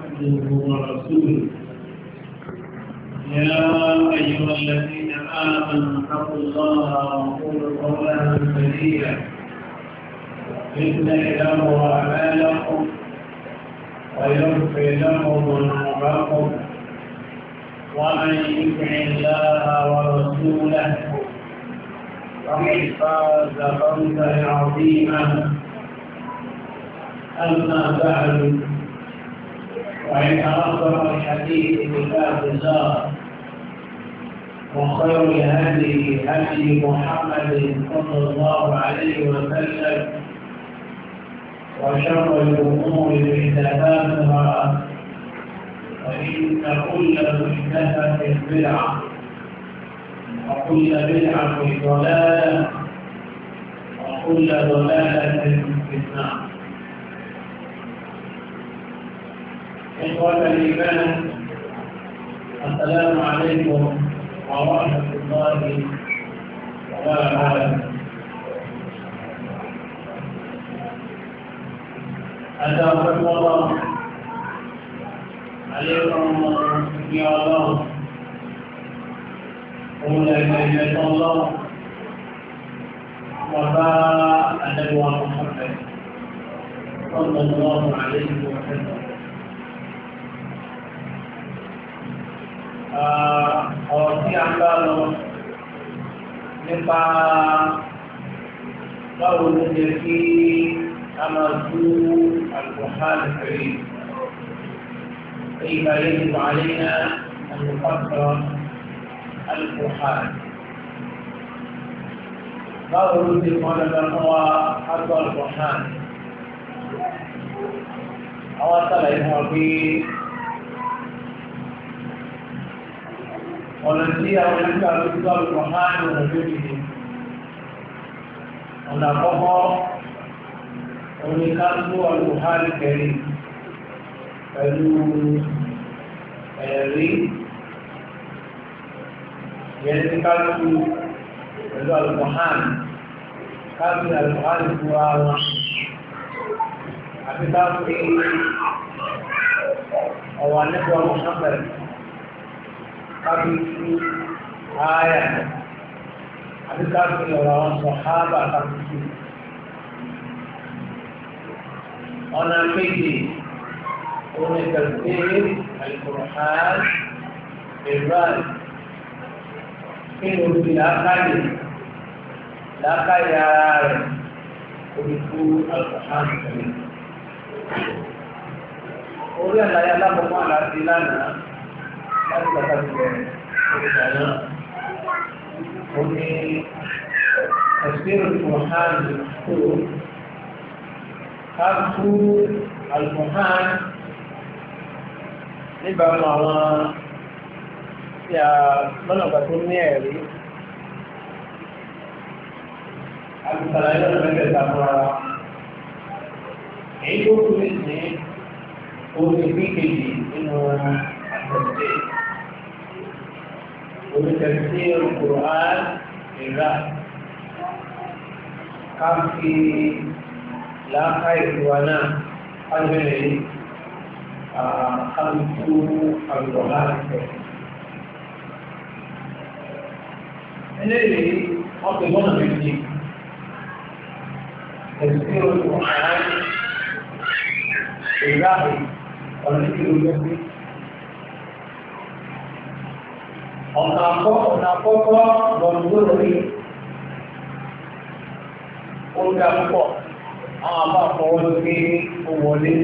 عبده ورسوله يا أيها الذين آمنوا اتقوا الله وقولوا قولا سديدا يصلح لكم أعمالكم ويغفر لكم ذنوبكم ومن يطع الله ورسوله فقد فاز فوزا عظيما أما بعد وإن أصدق الحديث كتاب الله وخير الهدي هدي محمد صلى الله عليه وسلم وشر الأمور محدثاتها وإن كل محدثة بدعة وكل بدعة ضلالة وكل ضلالة في النار. إخوة الإيمان السلام عليكم ورحمة الله وبركاته. أتاكم الله عليكم يا الله قولا كلمة الله وباء النبي محمد صلى الله عليه وسلم. Ọ̀rọ̀ tí a ń bá lọ nípa báwo ló jẹ́ kí a máa tú Al-Qur'an Al-Karim. كيف يجب علينا أن نفسر القرآن. báwo ló ti kọ́ dandan fún wa àgbọ̀ Al-Qur'an. àwọn sàlàyé fún wa pé ọ̀nà tí àwọn ẹgbẹ́ àlùkò Al-Qur'an ọ̀nà tó ti di ọ̀nà àkọ́kọ́ oníkàtú Al-Qur'an Al-Karim pẹ̀lú ẹ̀rí yẹn ní kàtú pẹ̀lú Al-Qur'an kàtú Al-Qur'an fún wa wọn àti kàtú ọ̀wà nípa Muhammad kabisu aya àti káàkiri ọ̀rọ̀ àwọn sọ̀hábà kabisu ọ̀nà méjì onígbàgbé Al-Qur'an ìran kí ni olùdí lákàyè ara rẹ̀ olùkú Al-Qur'an tẹ̀lé orí àlàyé alábọ̀mọ́ àlàáfíà lánàá láti gbàgbà bẹ̀rẹ̀ ìdáná ó ní ẹ̀sìnrò Al-Qur'an tó ká tú Al-Qur'an níbàámu àwọn tí a lọ́nà gbà tó ní ẹ̀rí àtìsàlàyé lọ́nà mẹ́tẹ̀ẹ̀ta fúnra wa èyí tó kú ní orí ìpínkejì nínú وبتفسير القرآن لله كم في لا خير ولا قلبي خلق القرآن الذي أطلبنا منه تفسير القرآن لله والذكر الذي ọ̀nà àkọ́kọ́ lọ́nà lórí oúnjẹ púpọ̀ àwọn àbá àfọwọ́ lórí òwòlé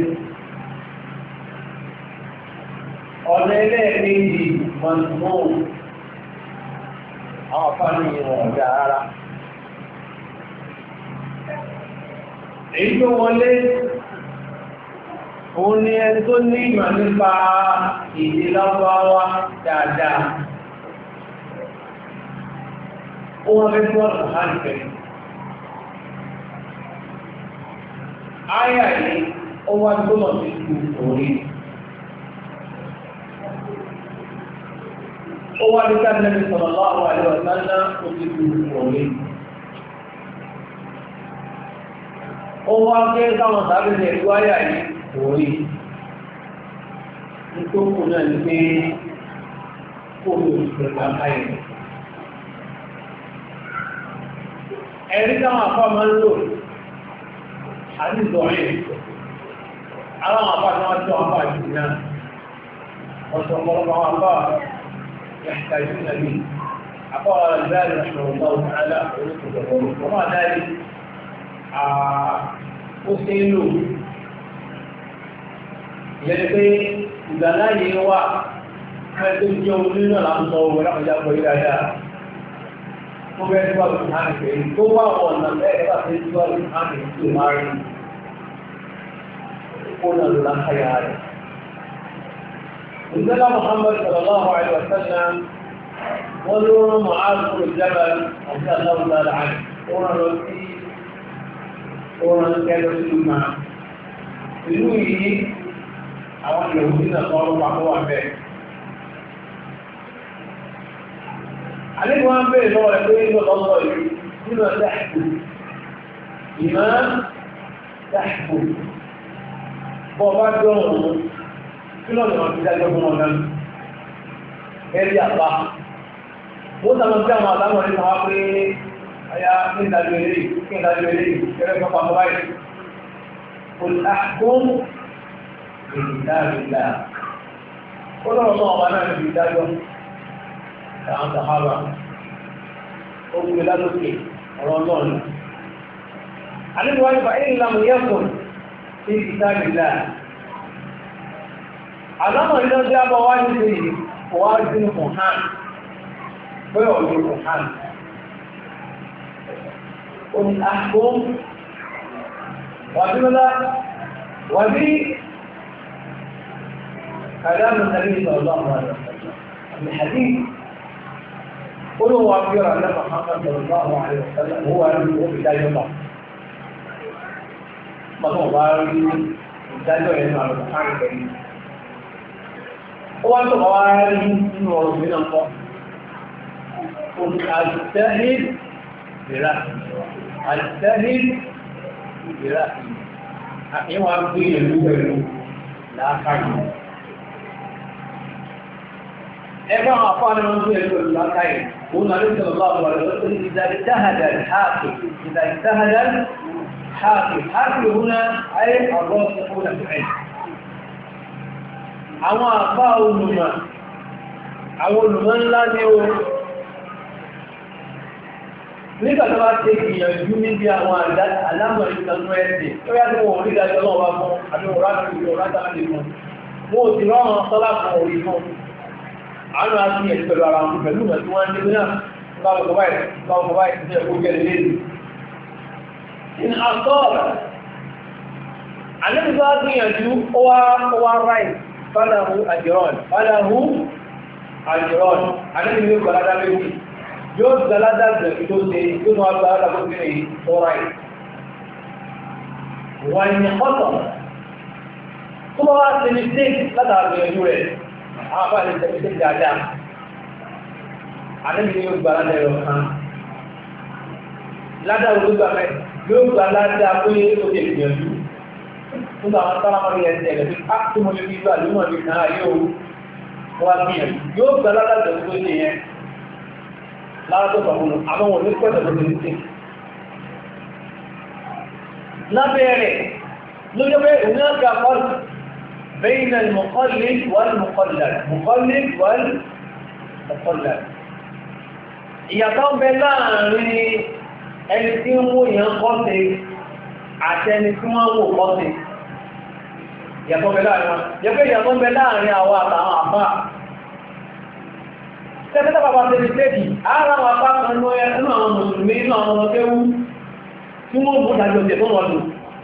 ọ̀nà ẹlẹ́ẹ̀mejì mọ̀nùmọ́ àwọn àfáàní ìwọ̀n ọ̀dá rárá èyí tó wọlé òun ni ẹni tó ní ìmọ̀ nípa ìdí Lárúbáwá dáadáa ó wọ́n fẹ́ fún Al-Qur'an Al-Karim. Áyà yìí ó wá gbọ́nà sí ìlú orí. Ó wá ní ká Nabi sallallahu alaihi wa sallam ó ti ìlú orí. Ó wá pé káwọn sábẹ́ ní ẹ̀kú áyà yìí orí. nítorí kò náà ní pé kó lè ìgbẹ̀gbà káyẹ̀. Ẹ̀rí táwọn àpá máa ń lò àti ìdọ̀rin àwọn àpá tí wọ́n tó àpá ìsìn náà ọ̀sọ̀ ọ̀pọ̀lọpọ̀ àwọn àpá ìyàtàjú nàbí àpá ìdáàrí àṣọ̀rọ̀lá òtàrálá orílẹ̀-èdè ọmọ àdáyé ó ṣe ń lò ìyẹn pé ìgbàláyé wà fẹ́ tó jẹ́ orí náà láńsọ owó lápọjá pọ̀ ìdájá tó bẹ́ẹ̀ tó wà lórí hàn pé tó wà wọ̀n náà bẹ́ẹ̀ bá fẹ́ tó wà lórí hàn tó máa rí ó náà ló láńkáyà rẹ̀. ìgbẹ́lá Muhammad sallallahu alaihi wa sallam wọ́n ló rán Mu'adh bin Jabal àti aláwọ̀ dára àrẹ ó rán lọ sí ó rán kẹ́lọ́ sí ìlú yìí àwọn ìyẹ̀wò nínú ọ̀rọ̀ pàpọ̀ wà bẹ́ẹ̀. Àlejò wọn bèèrè lọ́wọ́ ẹgbẹ́ inú ọ̀sọ̀ yìí nínú ẹ̀sẹ̀kù. Ìmọ̀ ẹ̀sẹ̀kù. Bọ́ bá jọ́rùn-ún kí lọ́nà wọn ti dájọ́ fún ọ̀nà ẹ̀rí àpá. Mo sàmọ́ sí àwọn àlámọ̀ nípa wá pé ọya kí n dájú eré kẹrẹ́ fún pàpọ̀ báyìí. Olùdásùn ìdájọ́ ó lọ́rọ̀ náà wà náà níbi ìdájọ́ àwọn sàhábà ó gbé lálókè ọ̀rọ̀ náà ní àníwájú bá èyí lámù yẹ́kùn sí ìdájọ́ àlámọ̀ iná tí a bá wá ní sí wá sínú kùnhán pé ọ̀dọ̀ kùnhán ó ní àkóń wà bí كلام النبي صلى الله عليه وسلم الحديث قلوا وأخبر أن محمد صلى الله عليه وسلم هو بداية الله ما هو بداية على القرآن الكريم هو أنت قواري من ورسولنا الله قل أجتهد برأسي أجتهد برأسي أقيم أرضي يلوه لا خير ẹgbẹ́ àwọn afọ́nà wọn tó ẹ̀lú ẹ̀lú lákàáyé òun náà ló sọ̀rọ̀ lọ́wọ́ rẹ̀ ìdájítàhàdà háàkì òun náà ayé àbọ̀ ọ̀sán ẹ̀ àwọn àfá olùmọ̀ ńlá ní o nígbàtí wá tẹ́ ìyànjú níbi àwọn alámọ̀ ìtànú ẹ̀sẹ̀ tó yá tí wọ́n rí ìdájọ́ náà wá fún àbí wọ́n àwọn àti ẹ̀ pẹ̀lú ara wọn pẹ̀lú mẹ́ tí wọ́n ní náà láwọ́kọ̀ báyìí tí ẹ̀kọ́ jẹ́ lè rí in àtọ́ọ̀rọ̀ alẹ́bùsọ́ gbìyànjú ó wá ráì fádàhù àjírọ́n alẹ́bùsọ́ gbọ́ládá méjì yóò gbọ́ládá gbẹ̀rẹ̀ tó ṣe yóò máa gbọ́ládá tó ṣe ó ráì wà ní ọ̀tọ̀ tó bá wá ṣe ní stéèkì látàgbìyànjú rẹ̀ àwọn bá lè tẹ̀lé tẹ̀lé dáadáa àdébí ni yóò gba aládàá ẹ̀rọ kan ládàá olóògbà mẹ́ yóò gba aládàá pé ó lè gbìyànjú nígbà àwọn sálámọ́ yẹn tẹ̀lé pé á tó mo lè fi gbà lómọ̀ mi kan ayé o wá gbìyànjú yóò gba aládàá tó ṣe yẹn lára tó sọ fún un àwọn wọn ní pẹ́sẹ̀ tó ti ṣe lábẹ́rẹ̀ ló yẹ pé òun náà ga pọ́ọ̀lù بين المقلد والمقلد مقلد والمقلد ìyàtọ̀ ń bẹ láàrin ẹni tí ń mú ìyàn kọ́sẹ̀ àti ẹni tí wọ́n wò kọ́sẹ̀ ìyàtọ̀ ń bẹ láàrin wọn yẹ́pẹ́ ìyàtọ̀ ń bẹ láàrin àwọn àtàwọn àpá tẹ́tẹ́tẹ́ bàbá tẹ́lẹ̀ tẹ́jì ara wọn apá kan ní ẹnu àwọn mùsùlùmí inú àwọn ọmọ kéwú tí wọ́n mú ìdájọ́ tẹ̀ tó wọ́n lò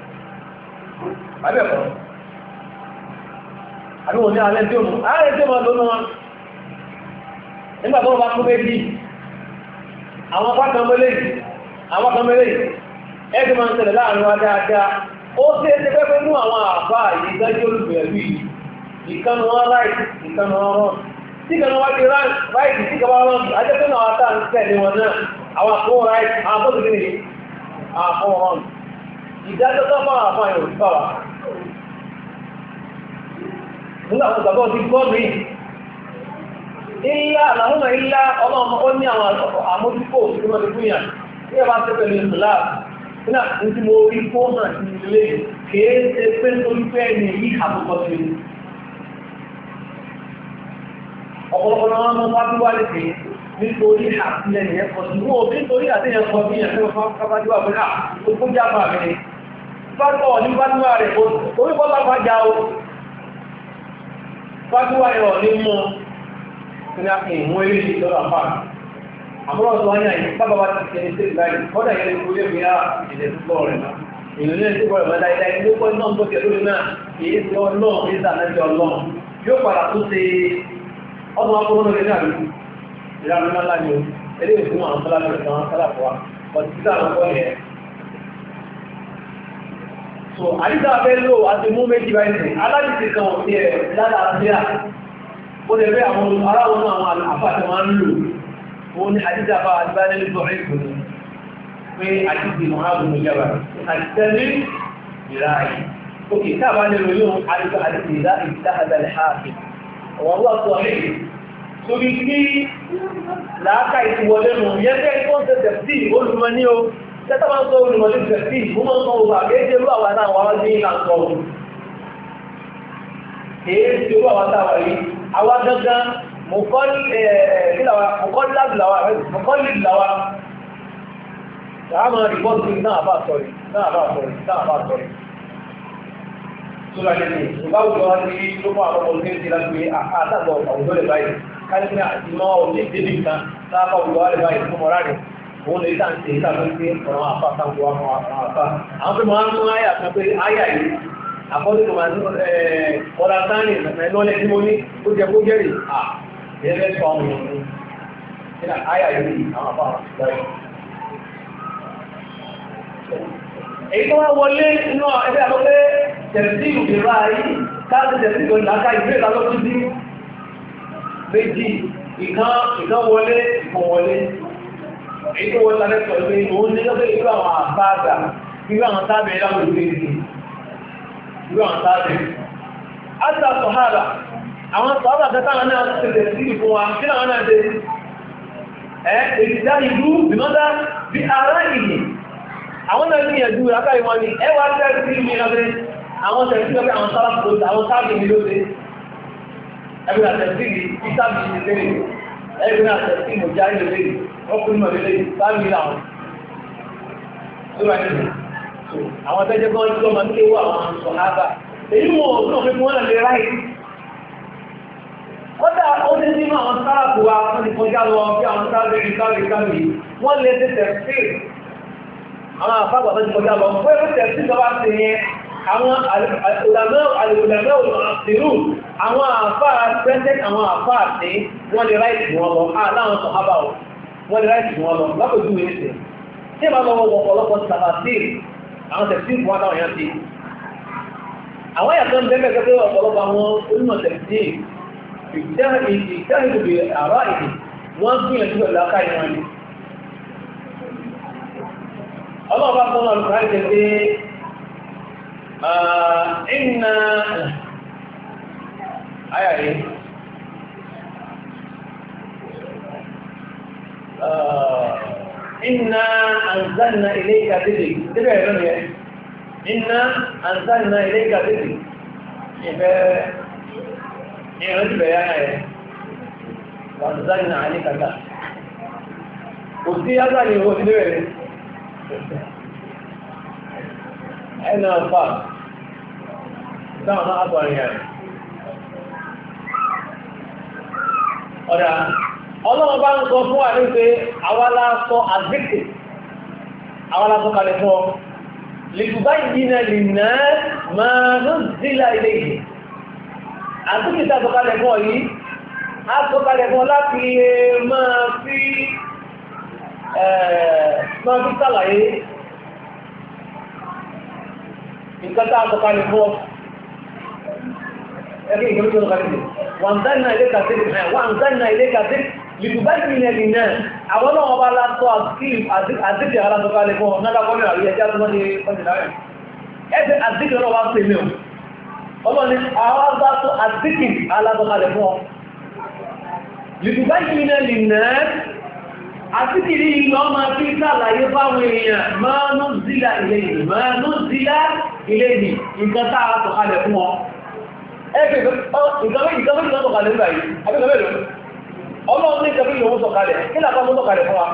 àbí wọ́n ní alẹ́ tí ó mú ààrẹ tí ó máa lónà wọn nígbà tó bá kú méjì àwọn apákan mẹ́lẹ̀ ẹgbẹ́ máa ń tẹ̀lẹ̀ láàrin wa dáadáa ó sí ẹsẹ́ pẹ́pẹ́ mú àwọn àbá yìí dájú olùgbẹ̀ẹ́bí ìkanu wọn ráì ìkanu wọn rán tí ìkanu wá ti ráì tí ìkanu wọn rán ajẹ́pẹ́ náà wá tá ń tẹ̀lé wọn náà àwọn àkóhùn ráì àwọn àkóhùn kí ni àkóhùn rán ìdájọ́ tó fún àwọn àfáà yóò bá wa nígbà tó gbàgbọ́ ti gbọ́ mi ilá àlàmúnà ilá ọlọ́mọ ó ní àwọn àmójúkò tí wọ́n ti fún yàn ní ẹbá tẹ́ pẹ̀lú ìsìlá nígbà tí mo rí fóònù àti ilé kìí ṣe pé nítorí pé ẹni yí àkókò sí ọ̀pọ̀lọpọ̀ náà wọ́n wá bí wá lè pè nítorí àtìlẹ̀ ní ẹ̀kọ́ sí wọ́n nítorí àtìlẹ̀ ẹ̀kọ́ sí ẹ̀kọ́ kábájúwà pé ó já bá rẹ̀ fájúwà ní fájúwà rẹ̀ orí bọ́lá fájá o fájúwà ẹ̀rọ ní mú ní ìwọ̀n ilé ìjọba àpá àmúrọ̀ tó wáyé àyè bábá wá ti ṣe ní sí ìgbàlẹ̀ kọ́dà yẹn ní kúlé bí á ìdẹ̀ tó lọ rẹ̀ náà ìrìn ní ìsìnkú rẹ̀ mọ́dá ilẹ̀ ilé pọ́ náà tó kẹ́ lórí náà kìí sí ọlọ́run ní ìsànẹ́jọ ọlọ́run yóò padà tó ṣe ọdún akọ́rọ́ lórí náà rí ìlànà ńlá ni ó eléyìí fún àwọn sálàbẹ̀ kan sálàbẹ̀ wa ọ̀tí sí àwọn ọkọ̀ yẹn. so àdìsá fẹ́ lò àti mú méjì báyìí alájìsí kan ò tiẹ̀ lálàáfíà ó lè fẹ́ àwọn aráwọn àwọn àfáàtí wọn ń lò ó ní àdìsá bá àdìbánilé tó rí ìgbòho pé àdìsí mọ̀hábùn ìjọba àdìsẹ́lẹ̀ ìráyì ókè tábà nílò yóò àdìsá àdìsí ìdá ìdáhàdàlẹ̀ háàkì wọ́n wá sọ rí torí kí làákà ìtìwọlé nù yẹ́fẹ́ tó ń tẹ̀sẹ̀ sí olùmọ̀ ní o tẹ́tà máa ń sọ olùmọ̀ ní tẹ̀sẹ̀ sí mú máa ń sọ òwà kéèké ló àwọn náà wà ní ìlànà èyí tí ó wà táwà yìí àwọn gangan mọ̀kọ́lìláwà láàmà rìpọ́tù náà bá sọ̀rì tó láti ní ìbáwùjọ wá sí tó mọ́ àwọn ọmọ ìgbé láti àtàgbọ̀ àwùjọ lè báyìí káníkì àti mọ́ òní ìdílé kan láàpá àwùjọ wá lè báyìí fún mọ́ra rẹ̀ òun lè tàn sí ìtàkùn sí ọ̀rọ̀ àpá àtàkùn àwọn àpá àwọn pé máa ń mú àyà kan pé àyà yìí àkọ́sí ma ní ọ̀dá sáàrì ẹ̀lọ́lẹ̀ tí mo ní ó jẹ kó jẹ́rì ẹ̀rẹ́ sọ ọmọ ìrìn ní àyà yìí àwọn àpá àpáyé èyí tó wá wọlé inú ẹgbẹ́ àlọ́pẹ́ tẹ̀sí ìrìnlá yìí káàkiri tẹ̀sí ìrìnlá ká ìgbé ìlàlọ́pẹ́ sí méjì ìkan wọlé ìkan wọlé èyí tó wọlé lálẹ́ pẹ̀lú òun ní lọ́pẹ́ ìlú àwọn àbá àgbà ìlú àwọn tábẹ̀ ìlànà ìlú ìlú àwọn tábẹ̀. Àtà sọ̀hárà, àwọn sọ̀hárà tẹ́ta náà tẹ̀tẹ̀ sí ìfún wa, kí náà náà tẹ́ èdìdá ìlú bìmọ́dá bí ara ìlú. Àwọn náà ní ẹ̀dù àkárí wọn ni, ẹwà tẹ́rì sí ìlú ìrìnàbẹ́, àwọn tẹ̀rì sí ọgbẹ́ àwọn tábì ní lóde. Ẹgbẹ́ àtẹ̀sí ìtàbí ìlú ẹgbẹ́ àtẹ̀sí ìmọ̀já ìlú ọkùnrin mọ̀lẹ́lẹ́ tábì láwọn. Àwọn tẹ́jẹ́ kan tí ó máa ń ké wà àwọn sọ̀hábà èyí mọ̀ ọ̀dún pé wọ́n lè ráì kọ́dá ó ní nínú àwọn sáàpù wa wọ́n ti kọjá lọ bí àwọn sáàbẹ̀rẹ̀ káàkiri wọ́n lè tẹ́ tẹ̀sí àwọn àfáàgbà tó ti kọjá lọ fún ẹgbẹ́ tẹ̀sí lọ́wọ́ sí yẹn àwọn alìwòlẹ̀mẹ́ òṣèrú àwọn àfáà pẹ́ntẹ́ àwọn àfáà tí wọ́n lè ráì sí wọn lọ láwọn sọ̀hábà wọ́n lè ráì sí wọn lọ lápòjú ìrìnsẹ̀ tí ìbá lọ́wọ́ ọ̀pọ̀lọpọ̀ sàbàtì àwọn tẹ̀sí ìfún àtàwọn èèyàn ti àwọn ìyàtọ̀ ń bẹ́ẹ̀ pé ọ̀pọ̀lọpọ̀ àwọn onímọ̀ tẹ̀sí ìtẹ́rìndòbí àrá ìdí wọ́n gbìyànjú pẹ̀lú aká ìwọ̀n ni ọlọ́ọ̀bá fún ọlùkọ́ àìjẹ́ pé ìnà ayàrí إنا أنزلنا إليك ذكر تبع لنا إنا أنزلنا إليك ذكر يبقى بيانا وأنزلنا عليك ذكر وفي هذا اللي هو تبع أين أفضل دعنا أطول يعني Ọlọ́run bá ń sọ fún wa ní pé àwálá sọ àzíkì àwálá sọ kalẹ̀ fún ọ lìtùbá ìdínà lè náà máa ló zílà ilé ìdí àzíkì tá sọ kalẹ̀ fún ọ yìí a sọ kalẹ̀ fún ọ láti máa fi sàlàyé nǹkan tá sọ kalẹ̀ fún ọ ẹgbẹ́ ìgbẹ́ tó sọ kalẹ̀ fún وأنزلنا إليك الذكر وأنزلنا إليك الذكر لتبين للناس أولا وبا لا تو الذكر على سؤال لكم نلا قولنا يا جماعة ما دي قولنا إيه الذكر لو واسمه ọlọ́ni àwọn bá tó àdíkì alábọ́kalẹ̀ fún ọ lùdùbá yìí náà lè náà àdíkìrí iná máa fi sàlàyé fáwọn èèyàn máa ń zílà ilé ìlú máa ń zílà ilé ìlú nǹkan tá a sọ̀kalẹ̀ fún ọ ẹgbẹ̀ ìgbẹ̀mẹ́ sọ̀kalẹ̀ nígbà yìí abẹ́gbẹ̀mẹ́ lọ ọlọ́run ní ìjọba ìlú sọ̀kalẹ̀ kí làpá mọ́ sọ̀kalẹ̀ fún wa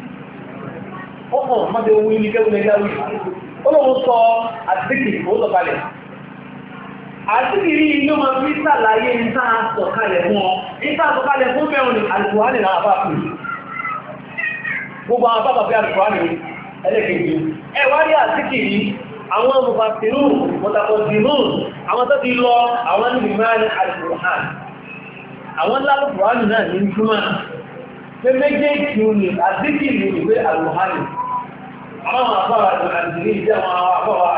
ọkàn máa tẹ owó ilé kẹ́wù lẹ́gbẹ̀rẹ̀ ọlọ́run sọ àdíkìrí ó sọ̀kalẹ̀ àdíkìrí inú máa fi sàlàyé níta sọ̀kalẹ̀ fún ọ níta sọ̀kalẹ̀ fún fẹ́ràn ní alùpùpù náà bá kù gbogbo àwọn bábà bí alùpùpù ẹlẹ́kẹ̀ẹ́jì ẹwà rí àdíkìrí àwọn mufasiru mọ̀tàkọ̀sìmù àwọn tó ti lọ àwọn níbi mẹ́rin alùpùpù àwọn lálùpùpù náà ní túmọ̀ pé méjèèjì ní àdíkìrí ìwé alùpùpù àwọn àbáwà àdìrí jẹ́ àwọn àbáwà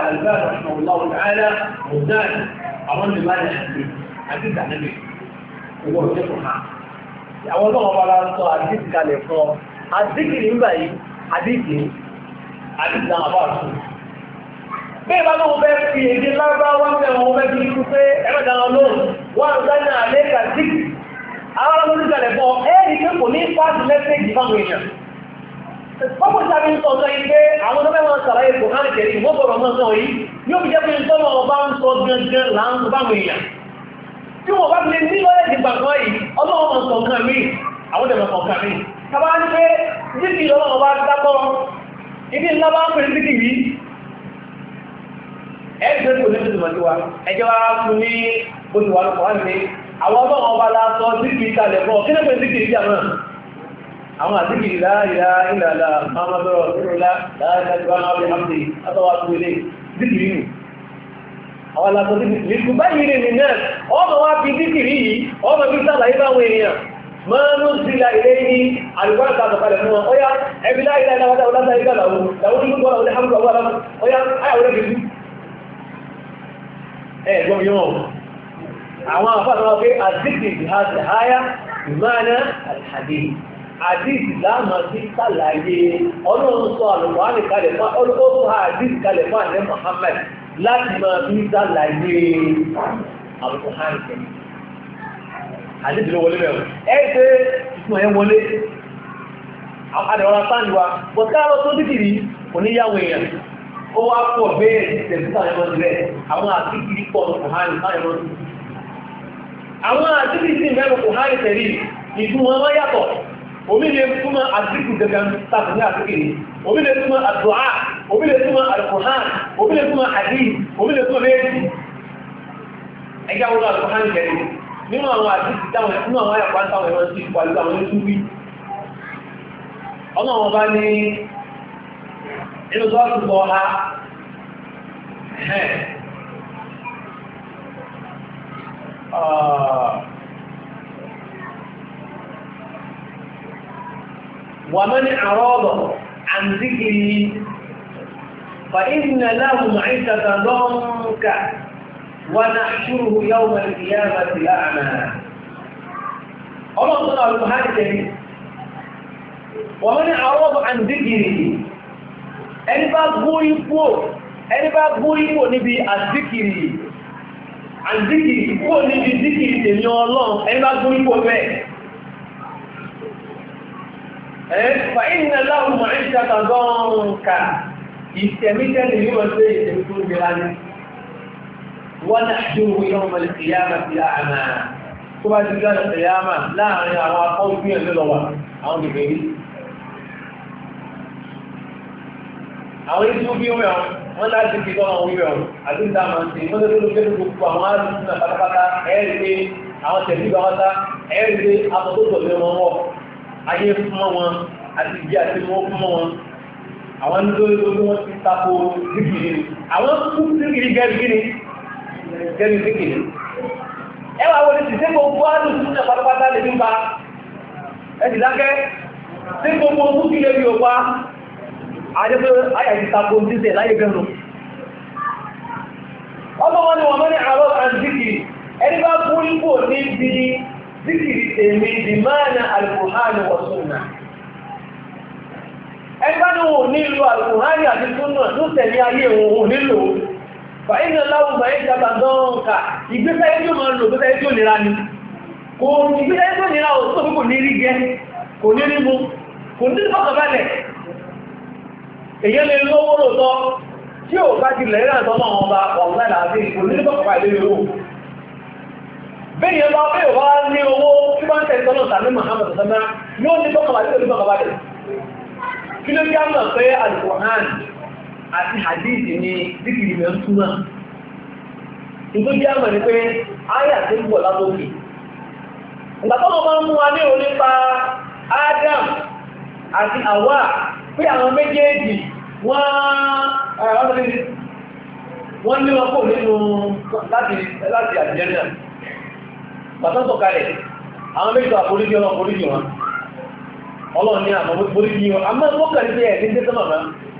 àlùbáà àwọn lè máa ní àti ìdánilẹ̀ owó òṣèlú ha àwọn ọlọ́wọ́ bá lásọ àdíkì kalẹ̀ fún ọ àdíkì nígbà yìí àdíkì àbá àtún bẹ́ẹ̀ bá lọ́wọ́ bẹ́ẹ̀ fi èdè lágbàwá mẹ́wọ́n bẹ́ẹ̀ fi kú pé ẹgbẹ̀dà ọlọ́run wọ́n dáná àlẹ́kà díkì àwọn ọlọ́run kalẹ̀ fún ọ ẹ́ẹ̀rí pé kò ní pàṣẹ mẹ́sẹ̀jì fáwọn èèyàn Pọ́pọ̀ sábí ń sọ sọ ipé àwọn tó mẹ́wàá sàlàyé kò hàn kẹrì ìwọ́pọ̀rọ̀ náà sọ yìí yóò fi jẹ́ pé ìtọ́lọ̀ ọba ń sọ gangan láàrín báwọn èèyàn. Tí wọ́n bá fi lè ní lọ́lẹ̀ ìgbà kan yìí, ọlọ́wọ́ mọ̀ sọ kan mí, àwọn dẹ̀mọ̀ sọ kan mí. Tàbá ní pé díkì lọ́wọ́ bá dákọ́, ibi ńlá bá ń pè ní díkì yìí. Ẹgbẹ́ kò ní ìtumọ̀ sí wa, ẹjẹ́ wa fún ní oṣù wa lọ́pọ̀ wá ní àwọn ọlọ́wọ́ bá lásọ díkì kalẹ̀ fún ọ, kí àwọn àdíkì láàríà ìlàlá àmàbẹ̀rọ̀ ìrọ̀lá láàrín àjọ́wọ́n àwọn àmì àtọwà tó ilé díkìrí nù àwọn alákọ̀ díkìrí nù báyìí rẹ̀ nì náà ọmọ wá fi díkìrí yìí ọmọ fi sàlàyé báwọn èèyàn máa ń sílá ilé ní àríwáta àtọ̀kalẹ̀ fún wọn ọya ẹbí láìlá ìlàwọ́dá ọlọ́dá ìgbàláwó láwọn olùgbọ́n ọlẹ́ hàmùlọ wà ọya ayàwọ́lẹ́ kìí ẹgbọ́n yóò àwọn àfáàlọ́wọ́ pé àdíkìrí àdíìsì láàmà sí sàlàyé ọlọ́run sọ àlùkò àníkalẹ̀ fún ọlọ́run àdíìsì kalẹ̀ fún àdẹ́ Muhammad láti máa bí sàlàyé àlùkò àníkalẹ̀ àdíìsì ló wọlé mẹ́rin ẹ́ẹ̀ẹ́ ìtumọ̀ ẹ̀ wọlé àdẹ̀wọ̀n sáàni wa bọ̀tárọ̀ tó dìkìrí kò ní yáwó èèyàn ó wá pọ̀ bẹ́ẹ̀ tẹ̀síta ẹ̀mọ́ sílẹ̀ àwọn àdíkìrí pọ̀ àwọn àdíkìrí mẹ́rin kò hánì tẹ̀lé ìtumọ̀ wọn yàtọ̀ omi lè túnmọ̀ àdíkù gẹ́gẹ́ tàbí ní àdíkìrí omi lè túnmọ̀ àdúà omi lè túnmọ̀ alkùnhán omi lè túnmọ̀ àdí omi lè túnmọ̀ méjì ẹgbẹ́ àwọn alkùnhán jẹ́rì nínú àwọn àdíkì táwọn nínú àwọn àyàkwá táwọn ẹ̀wọ̀n sí pàlú àwọn oníṣúwí ọmọ wọn bá ní inú sọ́ọ̀tù bọ́ ha ومن أعرض عن ذكري فإن له معيشة ضنكا ونحشره يوم القيامة أعمى الله صلى الله عليه وسلم ومن أعرض عن ذكري ẹni bá gbórí pò níbi àzíkìrì pò níbi zíkìrì tèmi ọlọ́run ẹni bá gbórí pò bẹ́ẹ̀ فإن له معيشة ضنكا يستميتني يوم يستميتون بغاني ونحشره يوم القيامة أعمى ثم تقول القيامة لا يرى قوم فيها للغة أو بغيري àwọn ìṣú bí wọ́n láti fi tọ́nà wíwẹ̀ àti ìdámàntì wọ́n tẹ́lú lókè gbogbo àwọn arìnrìn pátápátá ẹ̀rẹ́ àwọn tẹ̀lú gbáwátá ẹ̀rẹ́ àtọ́tọ̀lẹ́ wọn wọ́ ayé fún wọn àti ìjì àti wọ́n fún wọn àwọn nítorí wọ́n ti tako síkìrì àwọn kú síkìrì gẹ́rì síkìrì ẹwà wọlé ti tẹ́ gbogbo àdùn pátápátá lè nípa ẹ̀sì dákẹ́ tí gbogbo kú kí lè rí ọpá àjẹ́fẹ́ ayàjí tako jíṣẹ́ láyé gẹ́rù ọmọ wọn ni wọ́n mọ́ ní àrọ́ àjíkì ẹni bá fún ipò ní bí zikiri tèmi bí máa na alkùnhánì wọ súnà ẹni bá ní wọn nílò alkùnhánì àti súnà tó tẹ̀lé ayé wọn nílò fàyínà láwù máa ń jàbà dánká ìgbésẹ̀ ẹjọ́ máa lò gbésẹ̀ ẹjọ́ nira ni kò ìgbésẹ̀ ẹjọ́ nira ò tó kò ní rí jẹ kò ní rí mú kò ní fọ́kànbalẹ̀ èyàn lè lówó lòtọ́ tí ò bá ti lẹ́rìn àtọ́ náà wọn bá ọ̀gbẹ́ àti kò ní fọ́kànbalẹ̀ owó bẹ́ẹ̀ bá bẹ́ẹ̀ wá ní owó tí wọ́n tẹ̀ tọ́nà tàbí Muhammad sọ́mà yóò ní fọ́kànbalẹ̀ kí ló já mọ̀ pé Al-Qur'an àti hadith ni díkìrì mẹ́ ń túnmà ìgbó já mọ̀ ní pé áyà tí ń bọ̀ lábókè ìgbàtọ́nà máa ń mú wa ní onípa Adam àti Hawa pé àwọn méjèèjì wọ́n ní wọn kò nínú láti àjẹ́nà bàtán sọ̀kalẹ̀ àwọn méjì àforíjì ọlọ́foríjì wọn ọlọ́run ní àmọ́ foríjì wọn àmọ́ mọ́kànlẹ́ bí ẹ̀ ní tẹ́tọ́ màmá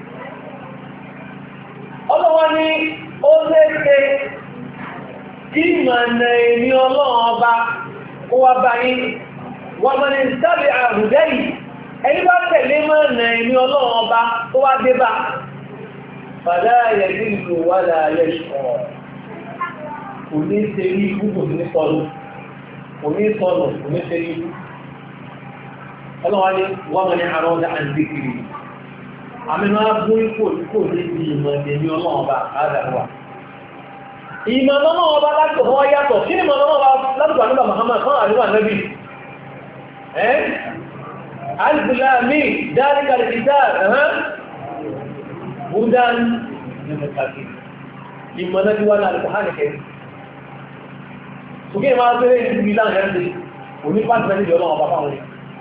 ọlọ́wọ́ ní ó lẹ́sẹ̀ kí ìmọ̀nà èmi ọlọ́run ọba kó wá báyìí wọ́n mọ́ ní sábì àrùdẹ́ yìí ẹni bá tẹ̀lé mọ̀nà èmi ọlọ́run ọba kó wá dé bá fàdá ayẹyẹ ìlú wà láàyè ṣọ̀ kò ní ṣe rí ikú kò ní sọnù kò ní sọnù kò ní ṣe rí ikú ọlọ́wọ́ ní wọ́n mọ́ ní àrọ́ ọjà àǹdíkiri àmìnà abúrí kò ní bí ìmọ̀ èmì ọlọ́ọ̀bá àádàwà ìmọ̀ ọlọ́ọ̀bá láti ọ̀họ́ yàtọ̀ kí ni ìmọ̀ ọlọ́ọ̀bá láti wà nígbà Muhammad kan àríwá nẹ́bí alìsìláàmì dáríkà ìdá budan nìmọ̀tàkì ìmọ̀ náà ti wá náà lùkọ̀ hánìkẹ́ sókè máa tẹ́rẹ ìdíbi láàrin ẹ̀rẹ́ òní pàtàkì ọlọ́ọ̀bá fáwọn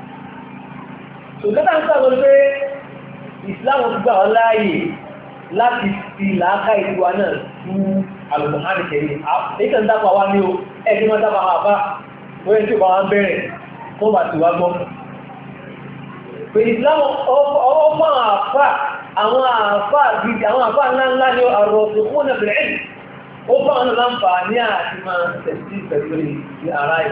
Islam ti gbà wọ́n láàyè láti fi làákà ìlúwa náà fún Al-Qur'an Karim. Èyíkà ń dápa wá ní o, ẹgbẹ́ máa dápa wá bá, wọ́n tí ó bá wá bẹ̀rẹ̀ tó bá ti wá gbọ́. Pé Islam ọmọ àwọn àfà ńláńlá ní ar-rasikhuna fil-'ilm, ó fà wọn láǹfààní àti máa tẹ̀sí pẹ̀lú ara ẹ̀.